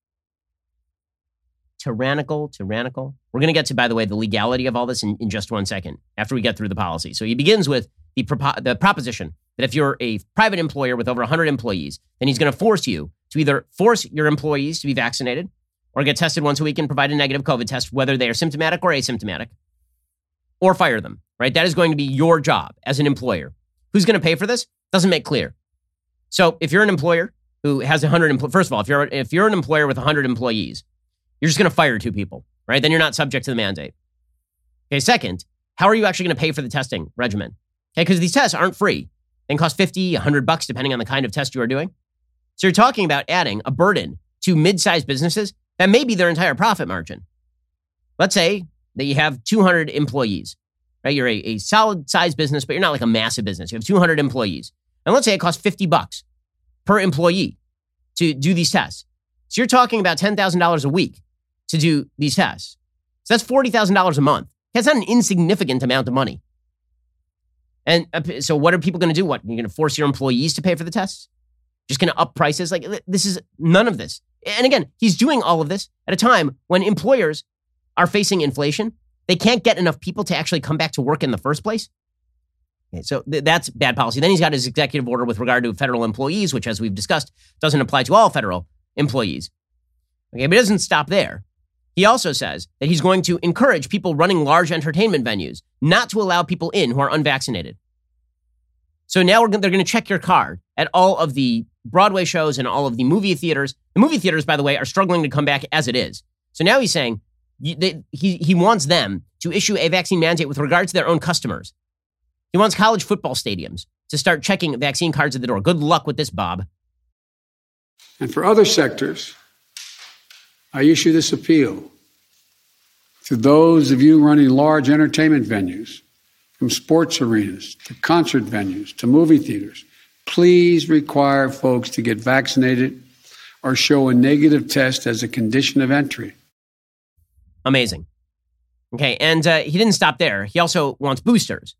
Tyrannical, tyrannical. We're going to get to, by the way, the legality of all this in, in just one second after we get through the policy. So he begins with the, propo- the proposition that if you're a private employer with over one hundred employees, then he's going to force you to either force your employees to be vaccinated or get tested once a week and provide a negative COVID test, whether they are symptomatic or asymptomatic, or fire them, right? That is going to be your job as an employer. Who's going to pay for this? Doesn't make clear. So if you're an employer who has one hundred, empl- first of all, if you're if you're an employer with one hundred employees, you're just going to fire two people, right? Then you're not subject to the mandate. Okay, second, how are you actually going to pay for the testing regimen? Okay, because these tests aren't free. They can cost fifty, one hundred bucks, depending on the kind of test you are doing. So you're talking about adding a burden to mid-sized businesses that may be their entire profit margin. Let's say that you have two hundred employees, right? You're a, a solid-sized business, but you're not like a massive business. You have two hundred employees. And let's say it costs fifty bucks per employee to do these tests. So you're talking about ten thousand dollars a week to do these tests. So that's forty thousand dollars a month. That's not an insignificant amount of money. And uh, so what are people going to do? What, you're going to force your employees to pay for the tests? Just going to up prices? Like, this is none of this. And again, he's doing all of this at a time when employers are facing inflation. They can't get enough people to actually come back to work in the first place. Okay, so th- that's bad policy. Then he's got his executive order with regard to federal employees, which, as we've discussed, doesn't apply to all federal employees. Okay, but it doesn't stop there. He also says that he's going to encourage people running large entertainment venues not to allow people in who are unvaccinated. So now we're, they're going to check your card at all of the Broadway shows and all of the movie theaters. The movie theaters, by the way, are struggling to come back as it is. So now he's saying they, he, he wants them to issue a vaccine mandate with regard to their own customers. He wants college football stadiums to start checking vaccine cards at the door. Good luck with this, Bob. And for other sectors, I issue this appeal to those of you running large entertainment venues, from sports arenas to concert venues to movie theaters. Please require folks to get vaccinated or show a negative test as a condition of entry. Amazing. Okay, and uh, he didn't stop there. He also wants boosters.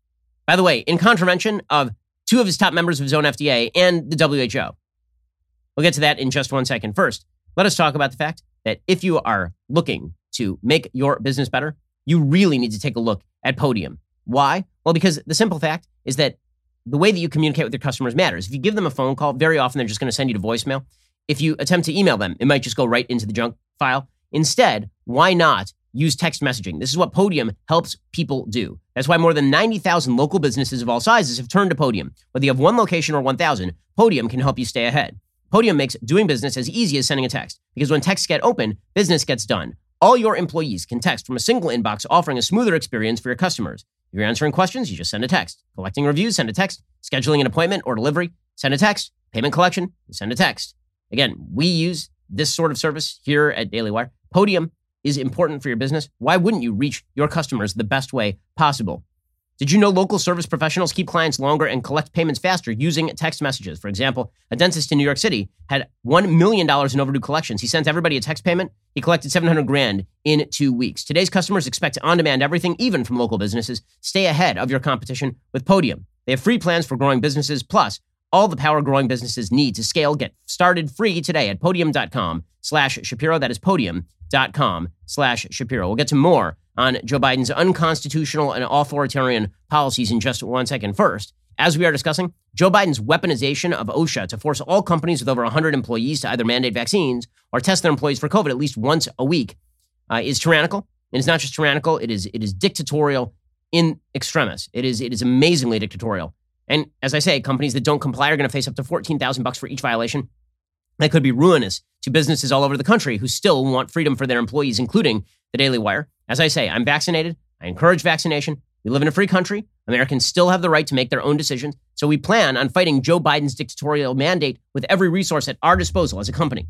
By the way, in contravention of two of his top members of his own F D A and the W H O. We'll get to that in just one second. First, let us talk about the fact that if you are looking to make your business better, you really need to take a look at Podium. Why? Well, because the simple fact is that the way that you communicate with your customers matters. If you give them a phone call, very often they're just going to send you to voicemail. If you attempt to email them, it might just go right into the junk file. Instead, why not use text messaging? This is what Podium helps people do. That's why more than ninety thousand local businesses of all sizes have turned to Podium. Whether you have one location or one thousand, Podium can help you stay ahead. Podium makes doing business as easy as sending a text, because when texts get open, business gets done. All your employees can text from a single inbox, offering a smoother experience for your customers. If you're answering questions, you just send a text. Collecting reviews, send a text. Scheduling an appointment or delivery, send a text. Payment collection, send a text. Again, we use this sort of service here at Daily Wire. Podium is important for your business. Why wouldn't you reach your customers the best way possible? Did you know local service professionals keep clients longer and collect payments faster using text messages? For example, a dentist in New York City had one million dollars in overdue collections. He sent everybody a text payment. He collected seven hundred grand in two weeks. Today's customers expect on-demand everything, even from local businesses. Stay ahead of your competition with Podium. They have free plans for growing businesses, plus all the power growing businesses need to scale. Get started free today at podium.com slash Shapiro. That is podium.com slash Shapiro. We'll get to more on Joe Biden's unconstitutional and authoritarian policies in just one second. First, as we are discussing, Joe Biden's weaponization of OSHA to force all companies with over one hundred employees to either mandate vaccines or test their employees for COVID at least once a week uh, is tyrannical. And it's not just tyrannical, it is it is dictatorial in extremis. It is it is amazingly dictatorial. And as I say, companies that don't comply are going to face up to fourteen thousand bucks for each violation. That could be ruinous to businesses all over the country who still want freedom for their employees, including the Daily Wire. As I say, I'm vaccinated. I encourage vaccination. We live in a free country. Americans still have the right to make their own decisions. So we plan on fighting Joe Biden's dictatorial mandate with every resource at our disposal as a company.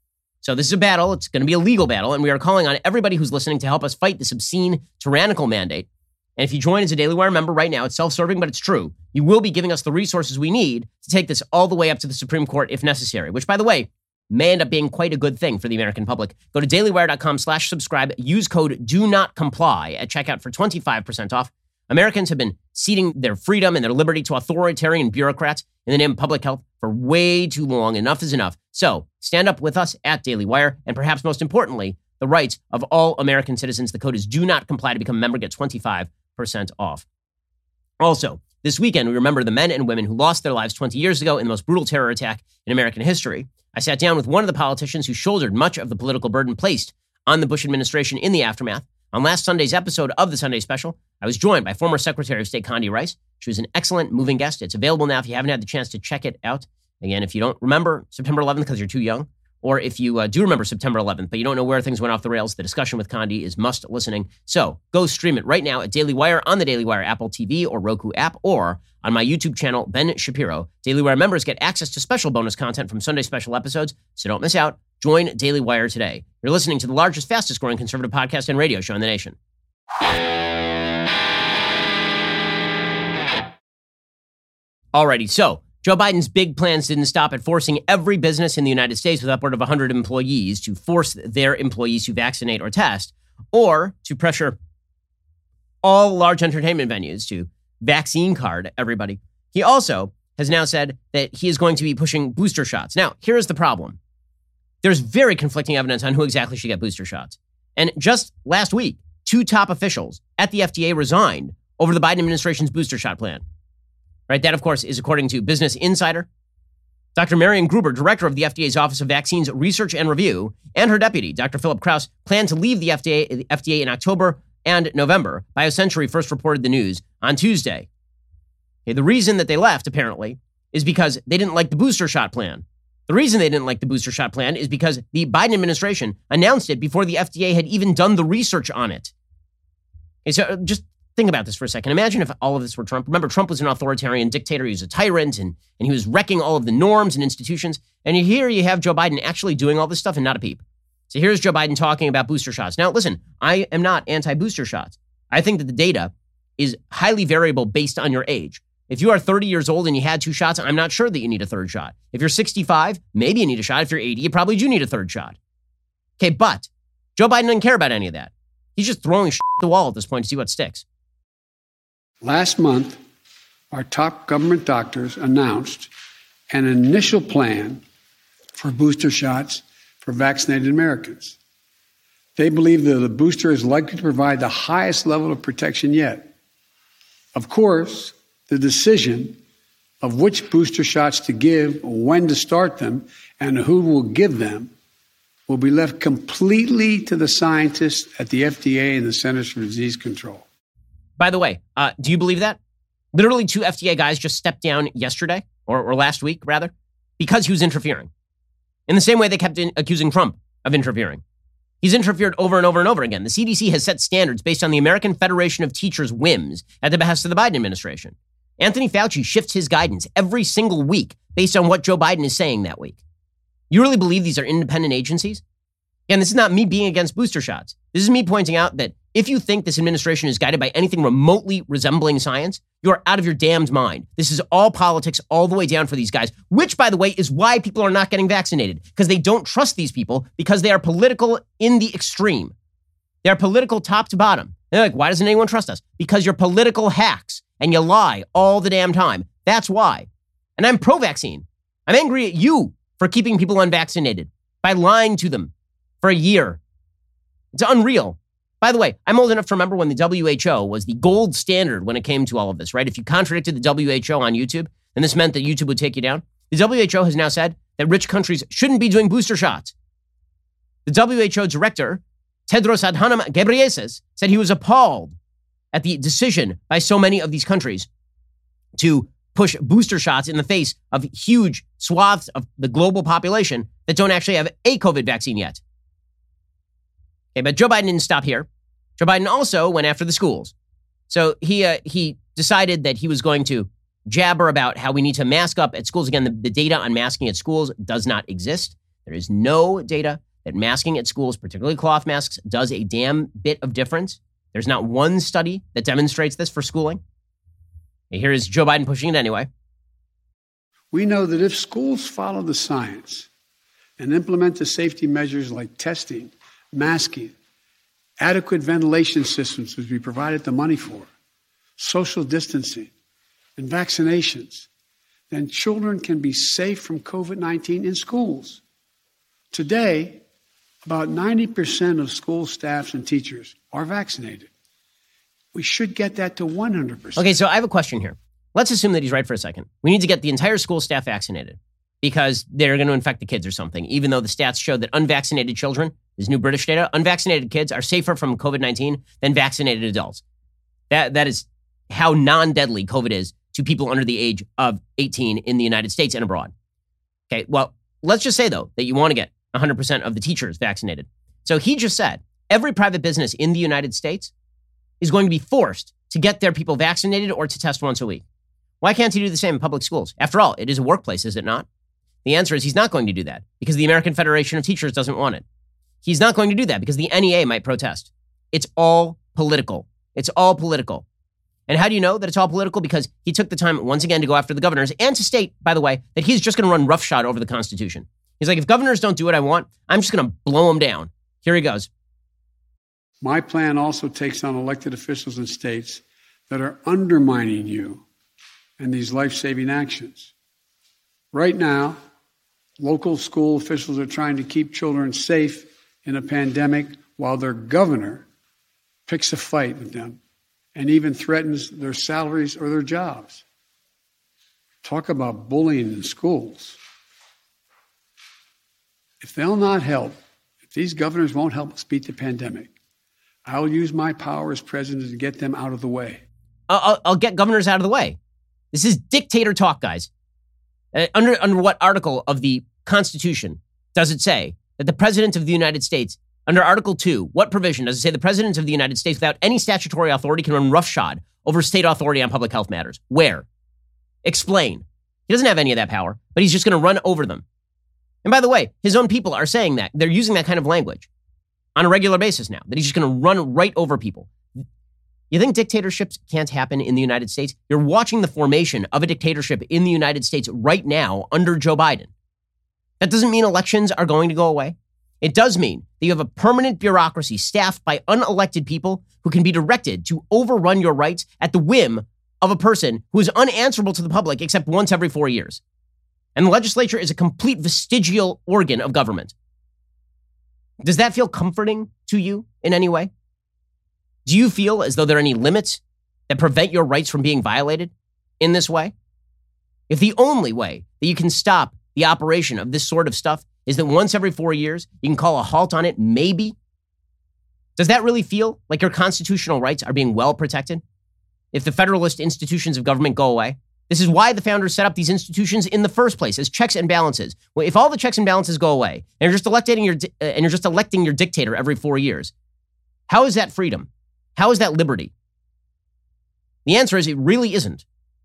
So this is a battle. It's going to be a legal battle. And we are calling on everybody who's listening to help us fight this obscene, tyrannical mandate. And if you join as a Daily Wire member right now, it's self-serving, but it's true. You will be giving us the resources we need to take this all the way up to the Supreme Court if necessary, which, by the way, may end up being quite a good thing for the American public. Go to dailywire.com slash subscribe. Use code do not comply at checkout for twenty-five percent off. Americans have been ceding their freedom and their liberty to authoritarian bureaucrats in the name of public health for way too long. Enough is enough. So stand up with us at Daily Wire. And perhaps most importantly, the rights of all American citizens. The code is do not comply to become a member. Get twenty-five percent off. Also, this weekend, we remember the men and women who lost their lives twenty years ago in the most brutal terror attack in American history. I sat down with one of the politicians who shouldered much of the political burden placed on the Bush administration in the aftermath. On last Sunday's episode of the Sunday Special, I was joined by former Secretary of State Condi Rice. She was an excellent moving guest. It's available now if you haven't had the chance to check it out. Again, if you don't remember September eleventh because you're too young, or if you uh, do remember September eleventh, but you don't know where things went off the rails, the discussion with Condi is must listening. So go stream it right now at Daily Wire on the Daily Wire Apple T V or Roku app, or on my YouTube channel, Ben Shapiro. Daily Wire members get access to special bonus content from Sunday special episodes, so don't miss out. Join Daily Wire today. You're listening to the largest, fastest growing conservative podcast and radio show in the nation. Alrighty, so Joe Biden's big plans didn't stop at forcing every business in the United States with upward of one hundred employees to force their employees to vaccinate or test, or to pressure all large entertainment venues to vaccine card everybody. He also has now said that he is going to be pushing booster shots. Now, here's the problem. There's very conflicting evidence on who exactly should get booster shots. And just last week, two top officials at the F D A resigned over the Biden administration's booster shot plan. Right? That, of course, is according to Business Insider. Doctor Marian Gruber, director of the F D A's Office of Vaccines Research and Review, and her deputy, Doctor Philip Krause, plan to leave the F D A, the F D A in October and November. BioCentury first reported the news on Tuesday. Okay, the reason that they left, apparently, is because they didn't like the booster shot plan. The reason they didn't like the booster shot plan is because the Biden administration announced it before the F D A had even done the research on it. Okay, so just think about this for a second. Imagine if all of this were Trump. Remember, Trump was an authoritarian dictator. He was a tyrant, and, and he was wrecking all of the norms and institutions. And here you have Joe Biden actually doing all this stuff and not a peep. So here's Joe Biden talking about booster shots. Now, listen, I am not anti-booster shots. I think that the data is highly variable based on your age. If you are thirty years old and you had two shots, I'm not sure that you need a third shot. If you're sixty-five, maybe you need a shot. If you're eighty, you probably do need a third shot. Okay, but Joe Biden doesn't care about any of that. He's just throwing shit at the wall at this point to see what sticks. Last month, our top government doctors announced an initial plan for booster shots for vaccinated Americans. They believe that the booster is likely to provide the highest level of protection yet. Of course, the decision of which booster shots to give, when to start them, and who will give them will be left completely to the scientists at the F D A and the Centers for Disease Control. By the way, uh, do you believe that? Literally two F D A guys just stepped down yesterday, or, or last week, rather, because he was interfering. In the same way they kept in, accusing Trump of interfering. He's interfered over and over and over again. The C D C has set standards based on the American Federation of Teachers' whims at the behest of the Biden administration. Anthony Fauci shifts his guidance every single week based on what Joe Biden is saying that week. You really believe these are independent agencies? And this is not me being against booster shots. This is me pointing out that if you think this administration is guided by anything remotely resembling science, you're out of your damned mind. This is all politics all the way down for these guys, which, by the way, is why people are not getting vaccinated, because they don't trust these people because they are political in the extreme. They're political top to bottom. They're like, why doesn't anyone trust us? Because you're political hacks and you lie all the damn time. That's why. And I'm pro-vaccine. I'm angry at you for keeping people unvaccinated by lying to them for a year. It's unreal. By the way, I'm old enough to remember when the W H O was the gold standard when it came to all of this, right? If you contradicted the W H O on YouTube, then this meant that YouTube would take you down. The W H O has now said that rich countries shouldn't be doing booster shots. The W H O director, Tedros Adhanom Ghebreyesus, said he was appalled at the decision by so many of these countries to push booster shots in the face of huge swaths of the global population that don't actually have a COVID vaccine yet. Okay, but Joe Biden didn't stop here. Joe Biden also went after the schools. So he uh, he decided that he was going to jabber about how we need to mask up at schools. Again, the, the data on masking at schools does not exist. There is no data that masking at schools, particularly cloth masks, does a damn bit of difference. There's not one study that demonstrates this for schooling. And here is Joe Biden pushing it anyway. We know that if schools follow the science and implement the safety measures like testing, masking, adequate ventilation systems, which we provided the money for, social distancing, and vaccinations, then children can be safe from COVID nineteen in schools. Today, about ninety percent of school staffs and teachers are vaccinated. We should get that to one hundred percent. Okay, so I have a question here. Let's assume that he's right for a second. We need to get the entire school staff vaccinated because they're going to infect the kids or something, even though the stats show that unvaccinated children, this new British data, unvaccinated kids are safer from COVID nineteen than vaccinated adults. That That is how non-deadly COVID is to people under the age of eighteen in the United States and abroad. Okay, well, let's just say, though, that you want to get one hundred percent of the teachers vaccinated. So he just said every private business in the United States is going to be forced to get their people vaccinated or to test once a week. Why can't he do the same in public schools? After all, it is a workplace, is it not? The answer is he's not going to do that because the American Federation of Teachers doesn't want it. He's not going to do that because the N E A might protest. It's all political. It's all political. And how do you know that it's all political? Because he took the time once again to go after the governors and to state, by the way, that he's just going to run roughshod over the Constitution. He's like, if governors don't do what I want, I'm just going to blow them down. Here he goes. My plan also takes on elected officials in states that are undermining you and these life-saving actions. Right now, local school officials are trying to keep children safe in a pandemic while their governor picks a fight with them and even threatens their salaries or their jobs. Talk about bullying in schools. If they'll not help, if these governors won't help us beat the pandemic, I will use my power as president to get them out of the way. I'll, I'll get governors out of the way. This is dictator talk, guys. Uh, under, under what article of the Constitution does it say that the President of the United States, under Article two, what provision does it say the President of the United States without any statutory authority can run roughshod over state authority on public health matters? Where? Explain. He doesn't have any of that power, but he's just going to run over them. And by the way, his own people are saying that. They're using that kind of language on a regular basis now, that he's just going to run right over people. You think dictatorships can't happen in the United States? You're watching the formation of a dictatorship in the United States right now under Joe Biden. That doesn't mean elections are going to go away. It does mean that you have a permanent bureaucracy staffed by unelected people who can be directed to overrun your rights at the whim of a person who is unanswerable to the public except once every four years. And the legislature is a complete vestigial organ of government. Does that feel comforting to you in any way? Do you feel as though there are any limits that prevent your rights from being violated in this way? If the only way that you can stop the operation of this sort of stuff is that once every four years, you can call a halt on it, maybe, does that really feel like your constitutional rights are being well protected? If the federalist institutions of government go away? This is why the founders set up these institutions in the first place, as checks and balances. Well, if all the checks and balances go away, and you're just electing your uh, and you're just electing your dictator every four years, how is that freedom? How is that liberty? The answer is it really isn't.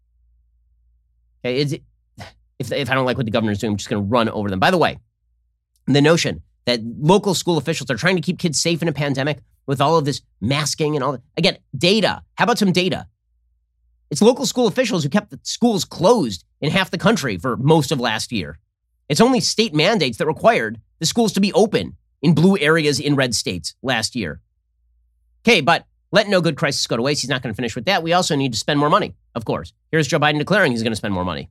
Okay, it's, if if I don't like what the governor's doing, I'm just going to run over them. By the way, the notion that local school officials are trying to keep kids safe in a pandemic with all of this masking and all that. Again, data. How about some data? It's local school officials who kept the schools closed in half the country for most of last year. It's only state mandates that required the schools to be open in blue areas in red states last year. Okay, but let no good crisis go to waste. He's not going to finish with that. We also need to spend more money, of course. Here's Joe Biden declaring he's going to spend more money.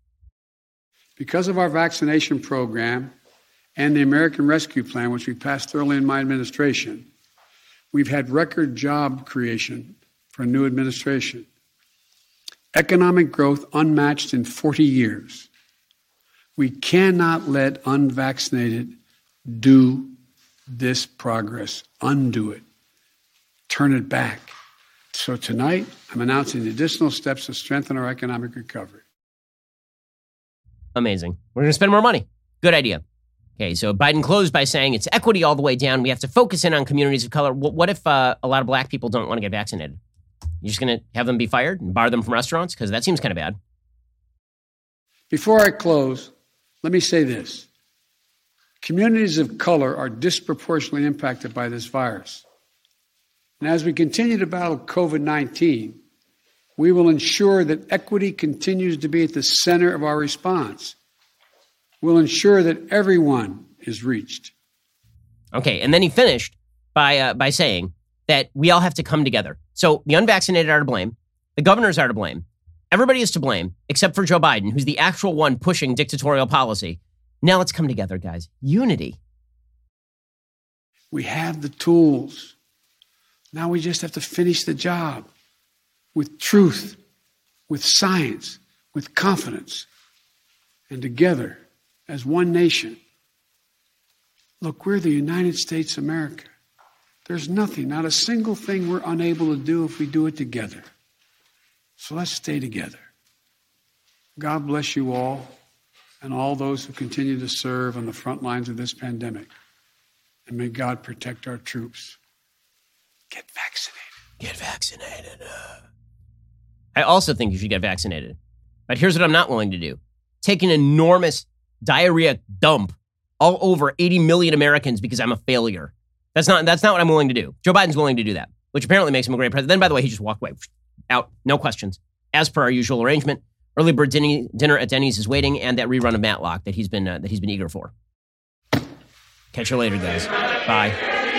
Because of our vaccination program and the American Rescue Plan, which we passed early in my administration, we've had record job creation for a new administration. Economic growth unmatched in forty years. We cannot let unvaccinated do this progress, undo it, turn it back. So tonight, I'm announcing additional steps to strengthen our economic recovery. Amazing. We're going to spend more money. Good idea. Okay, so Biden closed by saying it's equity all the way down. We have to focus in on communities of color. What if uh, a lot of black people don't want to get vaccinated? You're just going to have them be fired and bar them from restaurants? Because that seems kind of bad. Before I close, let me say this. Communities of color are disproportionately impacted by this virus. And as we continue to battle COVID nineteen, we will ensure that equity continues to be at the center of our response. We'll ensure that everyone is reached. Okay, and then he finished by uh, by saying that we all have to come together. So the unvaccinated are to blame. The governors are to blame. Everybody is to blame, except for Joe Biden, who's the actual one pushing dictatorial policy. Now let's come together, guys. Unity. We have the tools. Now we just have to finish the job with truth, with science, with confidence, and together as one nation. Look, we're the United States of America. There's nothing, not a single thing we're unable to do if we do it together. So let's stay together. God bless you all and all those who continue to serve on the front lines of this pandemic. And may God protect our troops. Get vaccinated. Get vaccinated. I also think you should get vaccinated. But here's what I'm not willing to do. Take an enormous diarrhea dump all over eighty million Americans because I'm a failure. That's not that's not what I'm willing to do. Joe Biden's willing to do that, which apparently makes him a great president. Then, by the way, he just walked away. Out. No questions. As per our usual arrangement, early bird din- dinner at Denny's is waiting, and that rerun of Matlock that he's been uh, that he's been eager for. Catch you later, guys. Bye.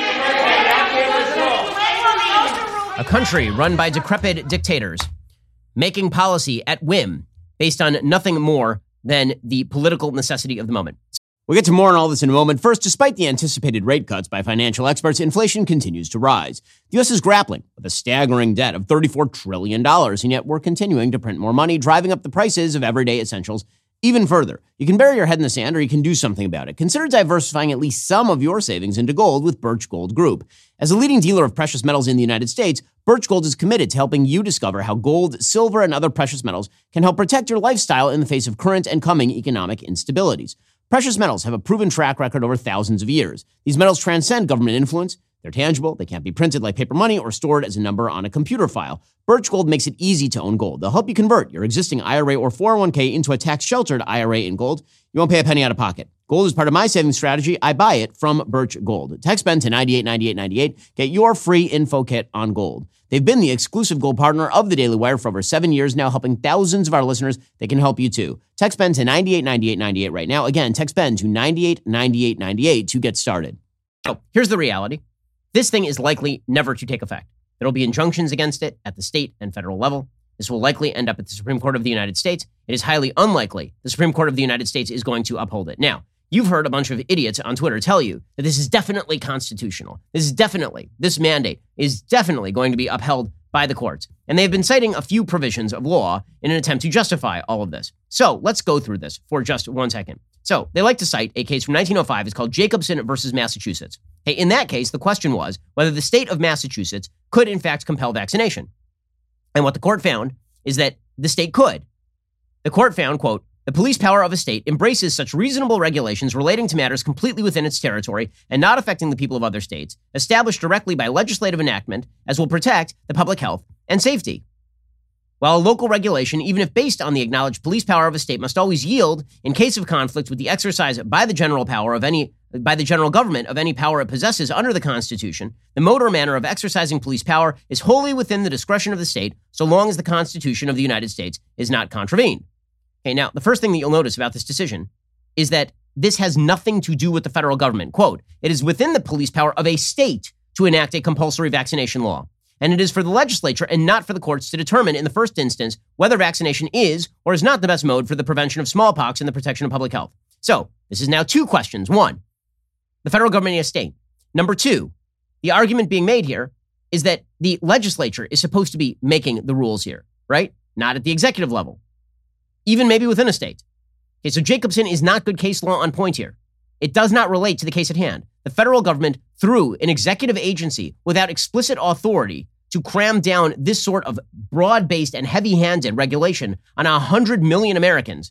A country run by decrepit dictators, making policy at whim based on nothing more than the political necessity of the moment. We'll get to more on all this in a moment. First, despite the anticipated rate cuts by financial experts, inflation continues to rise. The U S is grappling with a staggering debt of thirty-four trillion dollars, and yet we're continuing to print more money, driving up the prices of everyday essentials even further. You can bury your head in the sand, or you can do something about it. Consider diversifying at least some of your savings into gold with Birch Gold Group. As a leading dealer of precious metals in the United States, Birch Gold is committed to helping you discover how gold, silver, and other precious metals can help protect your lifestyle in the face of current and coming economic instabilities. Precious metals have a proven track record over thousands of years. These metals transcend government influence. They're tangible. They can't be printed like paper money or stored as a number on a computer file. Birch Gold makes it easy to own gold. They'll help you convert your existing I R A or four oh one k into a tax-sheltered I R A in gold. You won't pay a penny out of pocket. Gold is part of my savings strategy. I buy it from Birch Gold. Text Ben to ninety-eight ninety-eight ninety-eight. Get your free info kit on gold. They've been the exclusive gold partner of the Daily Wire for over seven years now, helping thousands of our listeners. They can help you too. Text Ben to ninety-eight ninety-eight ninety-eight right now. Again, text Ben to ninety-eight ninety-eight ninety-eight to get started. So here's the reality. This thing is likely never to take effect. There will be injunctions against it at the state and federal level. This will likely end up at the Supreme Court of the United States. It is highly unlikely the Supreme Court of the United States is going to uphold it. Now, you've heard a bunch of idiots on Twitter tell you that this is definitely constitutional. This is definitely, this mandate is definitely going to be upheld by the courts. And they've been citing a few provisions of law in an attempt to justify all of this. So let's go through this for just one second. So they like to cite a case from nineteen oh five. It's called Jacobson versus Massachusetts. Hey, in that case, the question was whether the state of Massachusetts could in fact compel vaccination. And what the court found is that the state could. The court found, quote, the police power of a state embraces such reasonable regulations relating to matters completely within its territory and not affecting the people of other states, established directly by legislative enactment, as will protect the public health and safety. While a local regulation, even if based on the acknowledged police power of a state, must always yield in case of conflict with the exercise by the general power of any by the general government of any power it possesses under the Constitution, the mode or manner of exercising police power is wholly within the discretion of the state, so long as the Constitution of the United States is not contravened. Okay, now, the first thing that you'll notice about this decision is that this has nothing to do with the federal government. Quote, it is within the police power of a state to enact a compulsory vaccination law. And it is for the legislature and not for the courts to determine in the first instance whether vaccination is or is not the best mode for the prevention of smallpox and the protection of public health. So, this is now two questions. One, the federal government is a state. Number two, the argument being made here is that the legislature is supposed to be making the rules here, right? Not at the executive level. Even maybe within a state. Okay, so Jacobson is not good case law on point here. It does not relate to the case at hand. The federal government, through an executive agency without explicit authority to cram down this sort of broad-based and heavy-handed regulation on one hundred million Americans,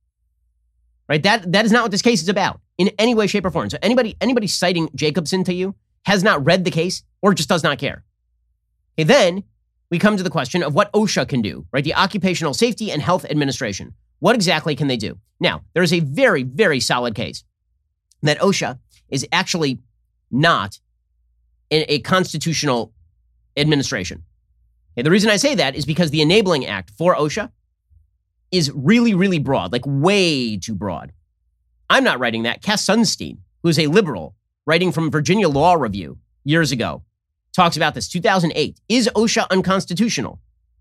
right? That, that is not what this case is about in any way, shape, or form. So anybody, anybody citing Jacobson to you has not read the case or just does not care. Okay, then we come to the question of what OSHA can do, right? The Occupational Safety and Health Administration. What exactly can they do? Now, there is a very, very solid case that OSHA is actually not a, a constitutional administration. Okay, the reason I say that is because the Enabling Act for OSHA is really, really broad, like way too broad. I'm not writing that. Cass Sunstein, who is a liberal, writing from Virginia Law Review years ago, talks about this, two thousand eight. Is OSHA unconstitutional?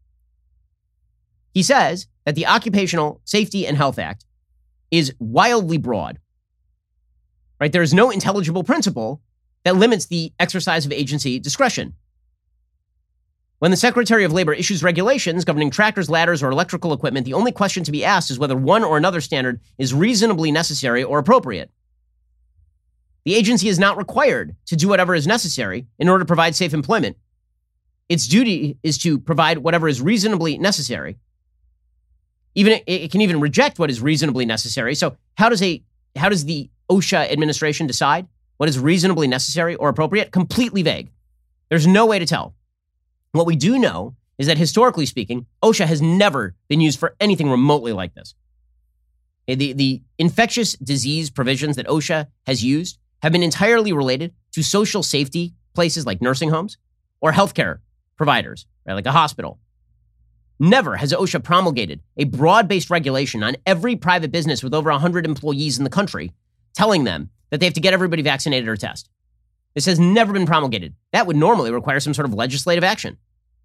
He says that the Occupational Safety and Health Act is wildly broad. Right? There is no intelligible principle that limits the exercise of agency discretion. When the Secretary of Labor issues regulations governing tractors, ladders, or electrical equipment, the only question to be asked is whether one or another standard is reasonably necessary or appropriate. The agency is not required to do whatever is necessary in order to provide safe employment. Its duty is to provide whatever is reasonably necessary. Even it can even reject what is reasonably necessary. So how does a how does the OSHA administration decide what is reasonably necessary or appropriate? Completely vague. There's no way to tell. What we do know is that historically speaking, OSHA has never been used for anything remotely like this. The, the infectious disease provisions that OSHA has used have been entirely related to social safety places like nursing homes or healthcare providers, right, like a hospital. Never has OSHA promulgated a broad-based regulation on every private business with over one hundred employees in the country, telling them that they have to get everybody vaccinated or test. This has never been promulgated. That would normally require some sort of legislative action.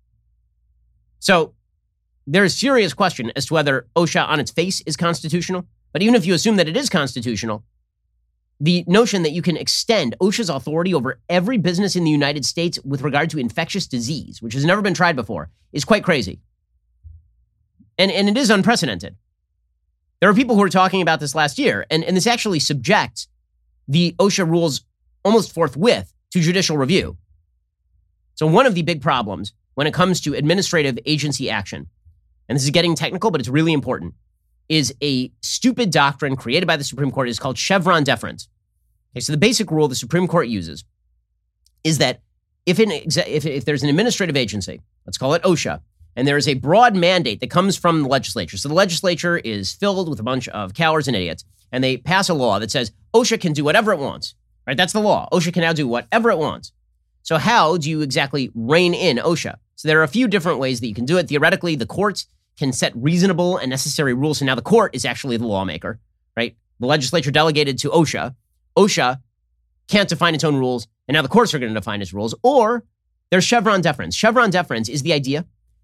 So there is serious question as to whether OSHA on its face is constitutional. But even if you assume that it is constitutional, the notion that you can extend OSHA's authority over every business in the United States with regard to infectious disease, which has never been tried before, is quite crazy. And, and it is unprecedented. There are people who were talking about this last year, and, and this actually subjects the OSHA rules almost forthwith to judicial review. So one of the big problems when it comes to administrative agency action, and this is getting technical, but it's really important, is a stupid doctrine created by the Supreme Court. It's called Chevron deference. Okay, so the basic rule the Supreme Court uses is that if, an exe- if, if there's an administrative agency, let's call it OSHA, and there is a broad mandate that comes from the legislature. So the legislature is filled with a bunch of cowards and idiots, and they pass a law that says OSHA can do whatever it wants. Right? That's the law. OSHA can now do whatever it wants. So how do you exactly rein in OSHA? So there are a few different ways that you can do it. Theoretically, the courts can set reasonable and necessary rules. So now the court is actually the lawmaker, right? The legislature delegated to OSHA. OSHA can't define its own rules, and now the courts are going to define its rules. Or there's Chevron deference. Chevron deference is the idea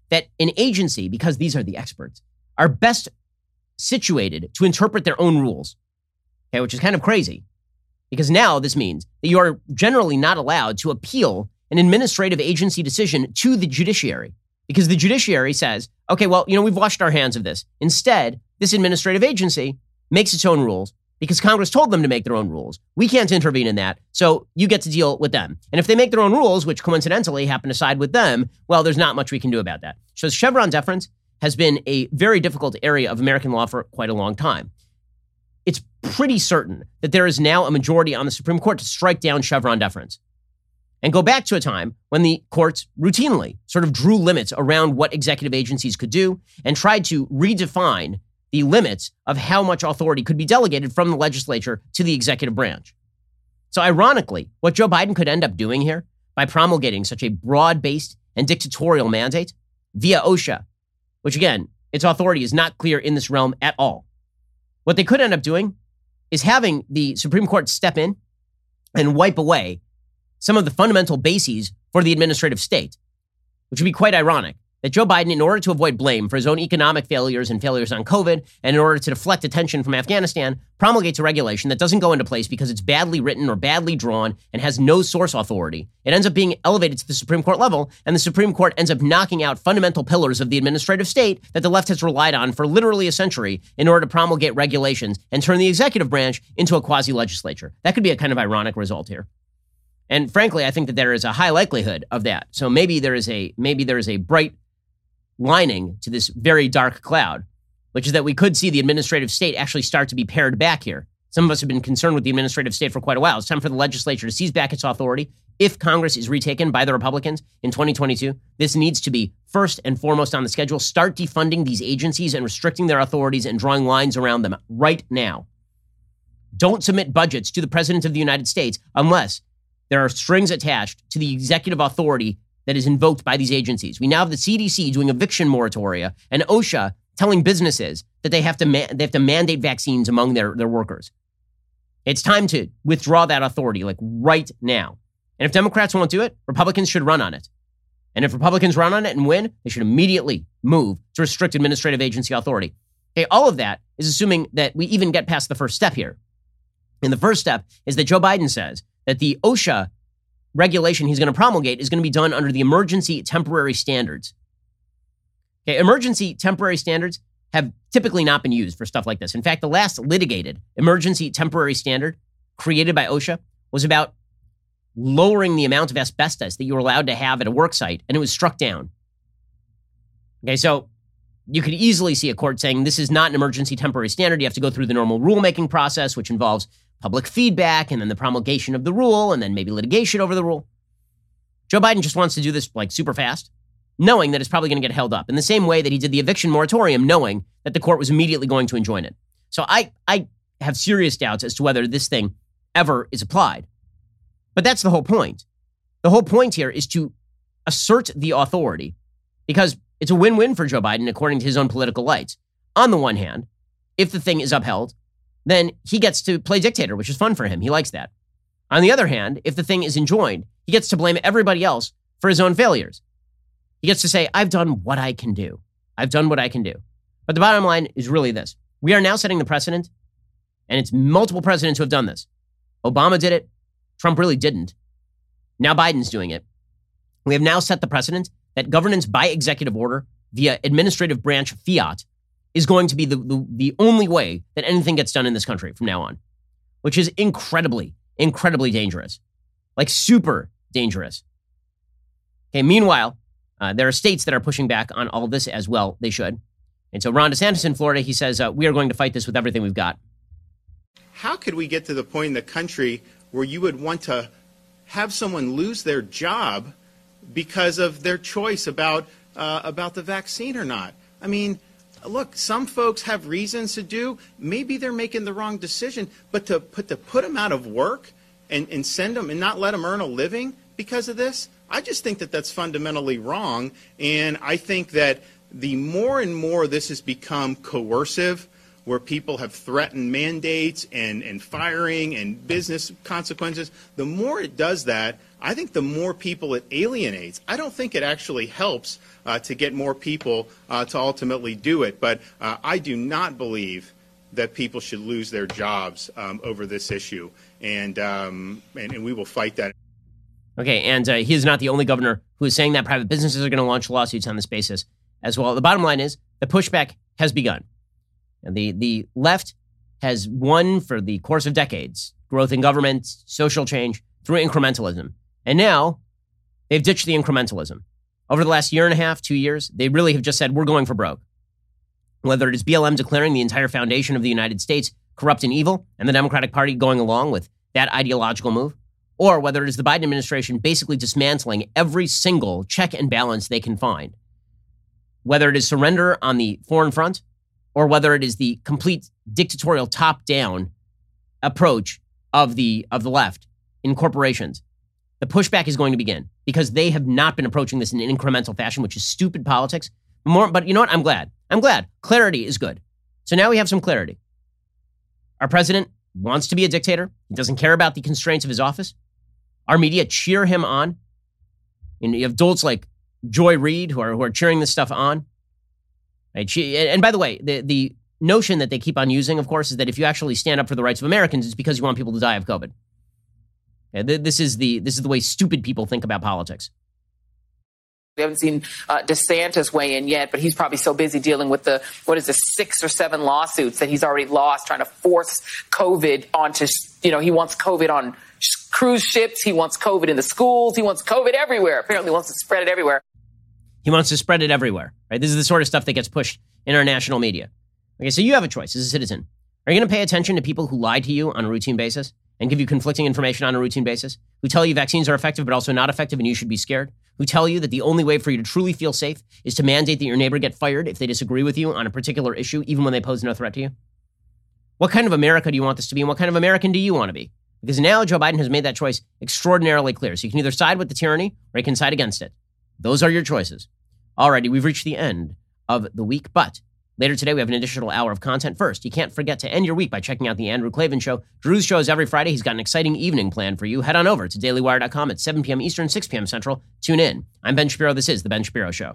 that an agency, because these are the experts, are best situated to interpret their own rules, okay, which is kind of crazy, because now this means that you are generally not allowed to appeal an administrative agency decision to the judiciary, because the judiciary says, okay, well, you know, we've washed our hands of this. Instead, this administrative agency makes its own rules because Congress told them to make their own rules. We can't intervene in that, so you get to deal with them. And if they make their own rules, which coincidentally happen to side with them, well, there's not much we can do about that. So Chevron deference has been a very difficult area of American law for quite a long time. It's pretty certain that there is now a majority on the Supreme Court to strike down Chevron deference and go back to a time when the courts routinely sort of drew limits around what executive agencies could do and tried to redefine the limits of how much authority could be delegated from the legislature to the executive branch. So ironically, what Joe Biden could end up doing here by promulgating such a broad-based and dictatorial mandate via OSHA, which again, its authority is not clear in this realm at all. What they could end up doing is having the Supreme Court step in and wipe away some of the fundamental bases for the administrative state, which would be quite ironic. That Joe Biden, in order to avoid blame for his own economic failures and failures on COVID, and in order to deflect attention from Afghanistan, promulgates a regulation that doesn't go into place because it's badly written or badly drawn and has no source authority. It ends up being elevated to the Supreme Court level, and the Supreme Court ends up knocking out fundamental pillars of the administrative state that the left has relied on for literally a century in order to promulgate regulations and turn the executive branch into a quasi-legislature. That could be a kind of ironic result here. And frankly, I think that there is a high likelihood of that. So maybe there is a maybe there is a bright lining to this very dark cloud, which is that we could see the administrative state actually start to be pared back here. Some of us have been concerned with the administrative state for quite a while. It's time for the legislature to seize back its authority. If Congress is retaken by the Republicans in twenty twenty-two, this needs to be first and foremost on the schedule. Start defunding these agencies and restricting their authorities and drawing lines around them right now. Don't submit budgets to the President of the United States unless there are strings attached to the executive authority that is invoked by these agencies. We now have the C D C doing eviction moratoria and OSHA telling businesses that they have to ma- they have to mandate vaccines among their, their workers. It's time to withdraw that authority, like right now. And if Democrats won't do it, Republicans should run on it. And if Republicans run on it and win, they should immediately move to restrict administrative agency authority. Okay, all of that is assuming that we even get past the first step here. And the first step is that Joe Biden says that the OSHA regulation he's going to promulgate is going to be done under the emergency temporary standards. Okay, emergency temporary standards have typically not been used for stuff like this. In fact, the last litigated emergency temporary standard created by OSHA was about lowering the amount of asbestos that you were allowed to have at a work site, and it was struck down. Okay, so you could easily see a court saying this is not an emergency temporary standard. You have to go through the normal rulemaking process, which involves public feedback and then the promulgation of the rule and then maybe litigation over the rule. Joe Biden just wants to do this like super fast, knowing that it's probably going to get held up in the same way that he did the eviction moratorium, knowing that the court was immediately going to enjoin it. So I, I have serious doubts as to whether this thing ever is applied. But that's the whole point. The whole point here is to assert the authority because it's a win-win for Joe Biden according to his own political lights. On the one hand, if the thing is upheld, then he gets to play dictator, which is fun for him. He likes that. On the other hand, if the thing is enjoined, he gets to blame everybody else for his own failures. He gets to say, I've done what I can do. I've done what I can do. But the bottom line is really this. We are now setting the precedent, and it's multiple presidents who have done this. Obama did it. Trump really didn't. Now Biden's doing it. We have now set the precedent that governance by executive order via administrative branch fiat is going to be the, the, the only way that anything gets done in this country from now on, which is incredibly, incredibly dangerous, like super dangerous. Okay, meanwhile, uh, there are states that are pushing back on all of this as well. They should. And so Ron DeSantis in Florida, he says, uh, we are going to fight this with everything we've got. How could we get to the point in the country where you would want to have someone lose their job because of their choice about uh, about the vaccine or not? I mean, look, some folks have reasons to do. Maybe they're making the wrong decision, but to put to put them out of work and, and send them and not let them earn a living because of this, I just think that that's fundamentally wrong. And I think that the more and more this has become coercive where people have threatened mandates and, and firing and business consequences, the more it does that, I think the more people it alienates. I don't think it actually helps uh, to get more people uh, to ultimately do it. But uh, I do not believe that people should lose their jobs um, over this issue. And, um, and, and we will fight that. Okay, and uh, he is not the only governor who is saying that private businesses are going to launch lawsuits on this basis as well. The bottom line is the pushback has begun. And the, the left has won for the course of decades, growth in government, social change, through incrementalism. And now they've ditched the incrementalism. Over the last year and a half, two years, they really have just said, we're going for broke. Whether it is B L M declaring the entire foundation of the United States corrupt and evil, and the Democratic Party going along with that ideological move, or whether it is the Biden administration basically dismantling every single check and balance they can find, whether it is surrender on the foreign front, or whether it is the complete dictatorial top-down approach of the of the left in corporations, the pushback is going to begin because they have not been approaching this in an incremental fashion, which is stupid politics. More, but you know what? I'm glad. I'm glad. Clarity is good. So now we have some clarity. Our president wants to be a dictator. He doesn't care about the constraints of his office. Our media cheer him on. And you have dolts like Joy Reid who are who are cheering this stuff on. Right? She, and by the way, the, the notion that they keep on using, of course, is that if you actually stand up for the rights of Americans, it's because you want people to die of COVID. Okay, this is the this is the way stupid people think about politics. We haven't seen uh, DeSantis weigh in yet, but he's probably so busy dealing with the, what is this, six or seven lawsuits that he's already lost, trying to force COVID onto, you know, he wants COVID on cruise ships. He wants COVID in the schools. He wants COVID everywhere. Apparently wants to spread it everywhere. He wants to spread it everywhere, right? This is the sort of stuff that gets pushed in our national media. Okay, so you have a choice as a citizen. Are you going to pay attention to people who lie to you on a routine basis and give you conflicting information on a routine basis, who tell you vaccines are effective but also not effective and you should be scared, who tell you that the only way for you to truly feel safe is to mandate that your neighbor get fired if they disagree with you on a particular issue, even when they pose no threat to you? What kind of America do you want this to be, and what kind of American do you want to be? Because now Joe Biden has made that choice extraordinarily clear. So you can either side with the tyranny or you can side against it. Those are your choices. Alrighty, we've reached the end of the week, but later today, we have an additional hour of content. First, you can't forget to end your week by checking out the Andrew Klavan Show. Drew's show is every Friday. He's got an exciting evening planned for you. Head on over to daily wire dot com at seven p.m. Eastern, six p.m. Central. Tune in. I'm Ben Shapiro. This is The Ben Shapiro Show.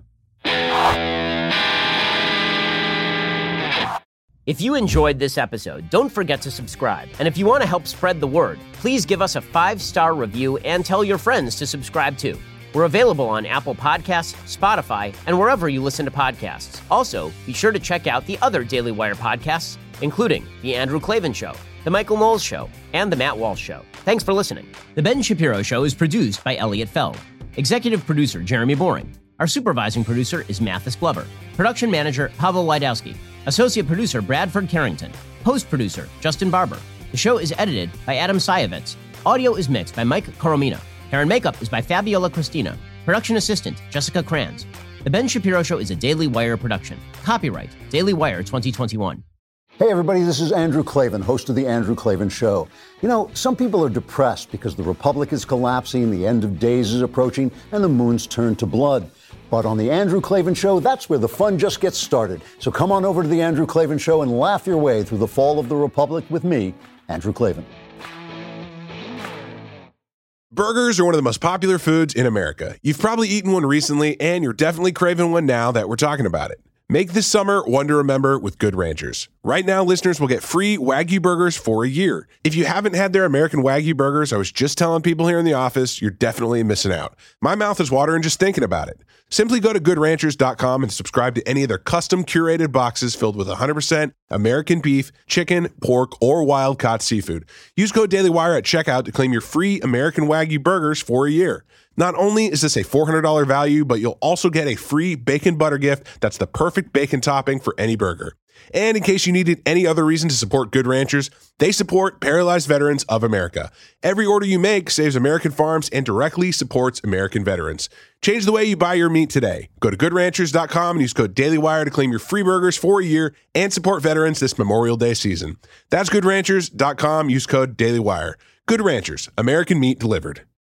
If you enjoyed this episode, don't forget to subscribe. And if you want to help spread the word, please give us a five-star review and tell your friends to subscribe too. We're available on Apple Podcasts, Spotify, and wherever you listen to podcasts. Also, be sure to check out the other Daily Wire podcasts, including The Andrew Klavan Show, The Michael Knowles Show, and The Matt Walsh Show. Thanks for listening. The Ben Shapiro Show is produced by Elliot Feld. Executive producer, Jeremy Boring. Our supervising producer is Mathis Glover. Production manager, Pavel Wydowski. Associate producer, Bradford Carrington. Post-producer, Justin Barber. The show is edited by Adam Sayevitz. Audio is mixed by Mike Coromina. Hair and makeup is by Fabiola Cristina. Production assistant, Jessica Kranz. The Ben Shapiro Show is a Daily Wire production. Copyright Daily Wire twenty twenty-one. Hey, everybody, this is Andrew Klavan, host of The Andrew Klavan Show. You know, some people are depressed because the Republic is collapsing, the end of days is approaching, and the moon's turned to blood. But on The Andrew Klavan Show, that's where the fun just gets started. So come on over to The Andrew Klavan Show and laugh your way through the fall of the Republic with me, Andrew Klavan. Burgers are one of the most popular foods in America. You've probably eaten one recently, and you're definitely craving one now that we're talking about it. Make this summer one to remember with Good Ranchers. Right now, listeners will get free Wagyu burgers for a year. If you haven't had their American Wagyu burgers, I was just telling people here in the office, you're definitely missing out. My mouth is watering just thinking about it. Simply go to good ranchers dot com and subscribe to any of their custom curated boxes filled with one hundred percent American beef, chicken, pork, or wild-caught seafood. Use code DailyWire at checkout to claim your free American Wagyu burgers for a year. Not only is this a four hundred dollars value, but you'll also get a free bacon butter gift that's the perfect bacon topping for any burger. And in case you needed any other reason to support Good Ranchers, they support Paralyzed Veterans of America. Every order you make saves American farms and directly supports American veterans. Change the way you buy your meat today. Go to good ranchers dot com and use code DailyWire to claim your free burgers for a year and support veterans this Memorial Day season. That's good ranchers dot com. Use code DailyWire. Good Ranchers, American meat delivered.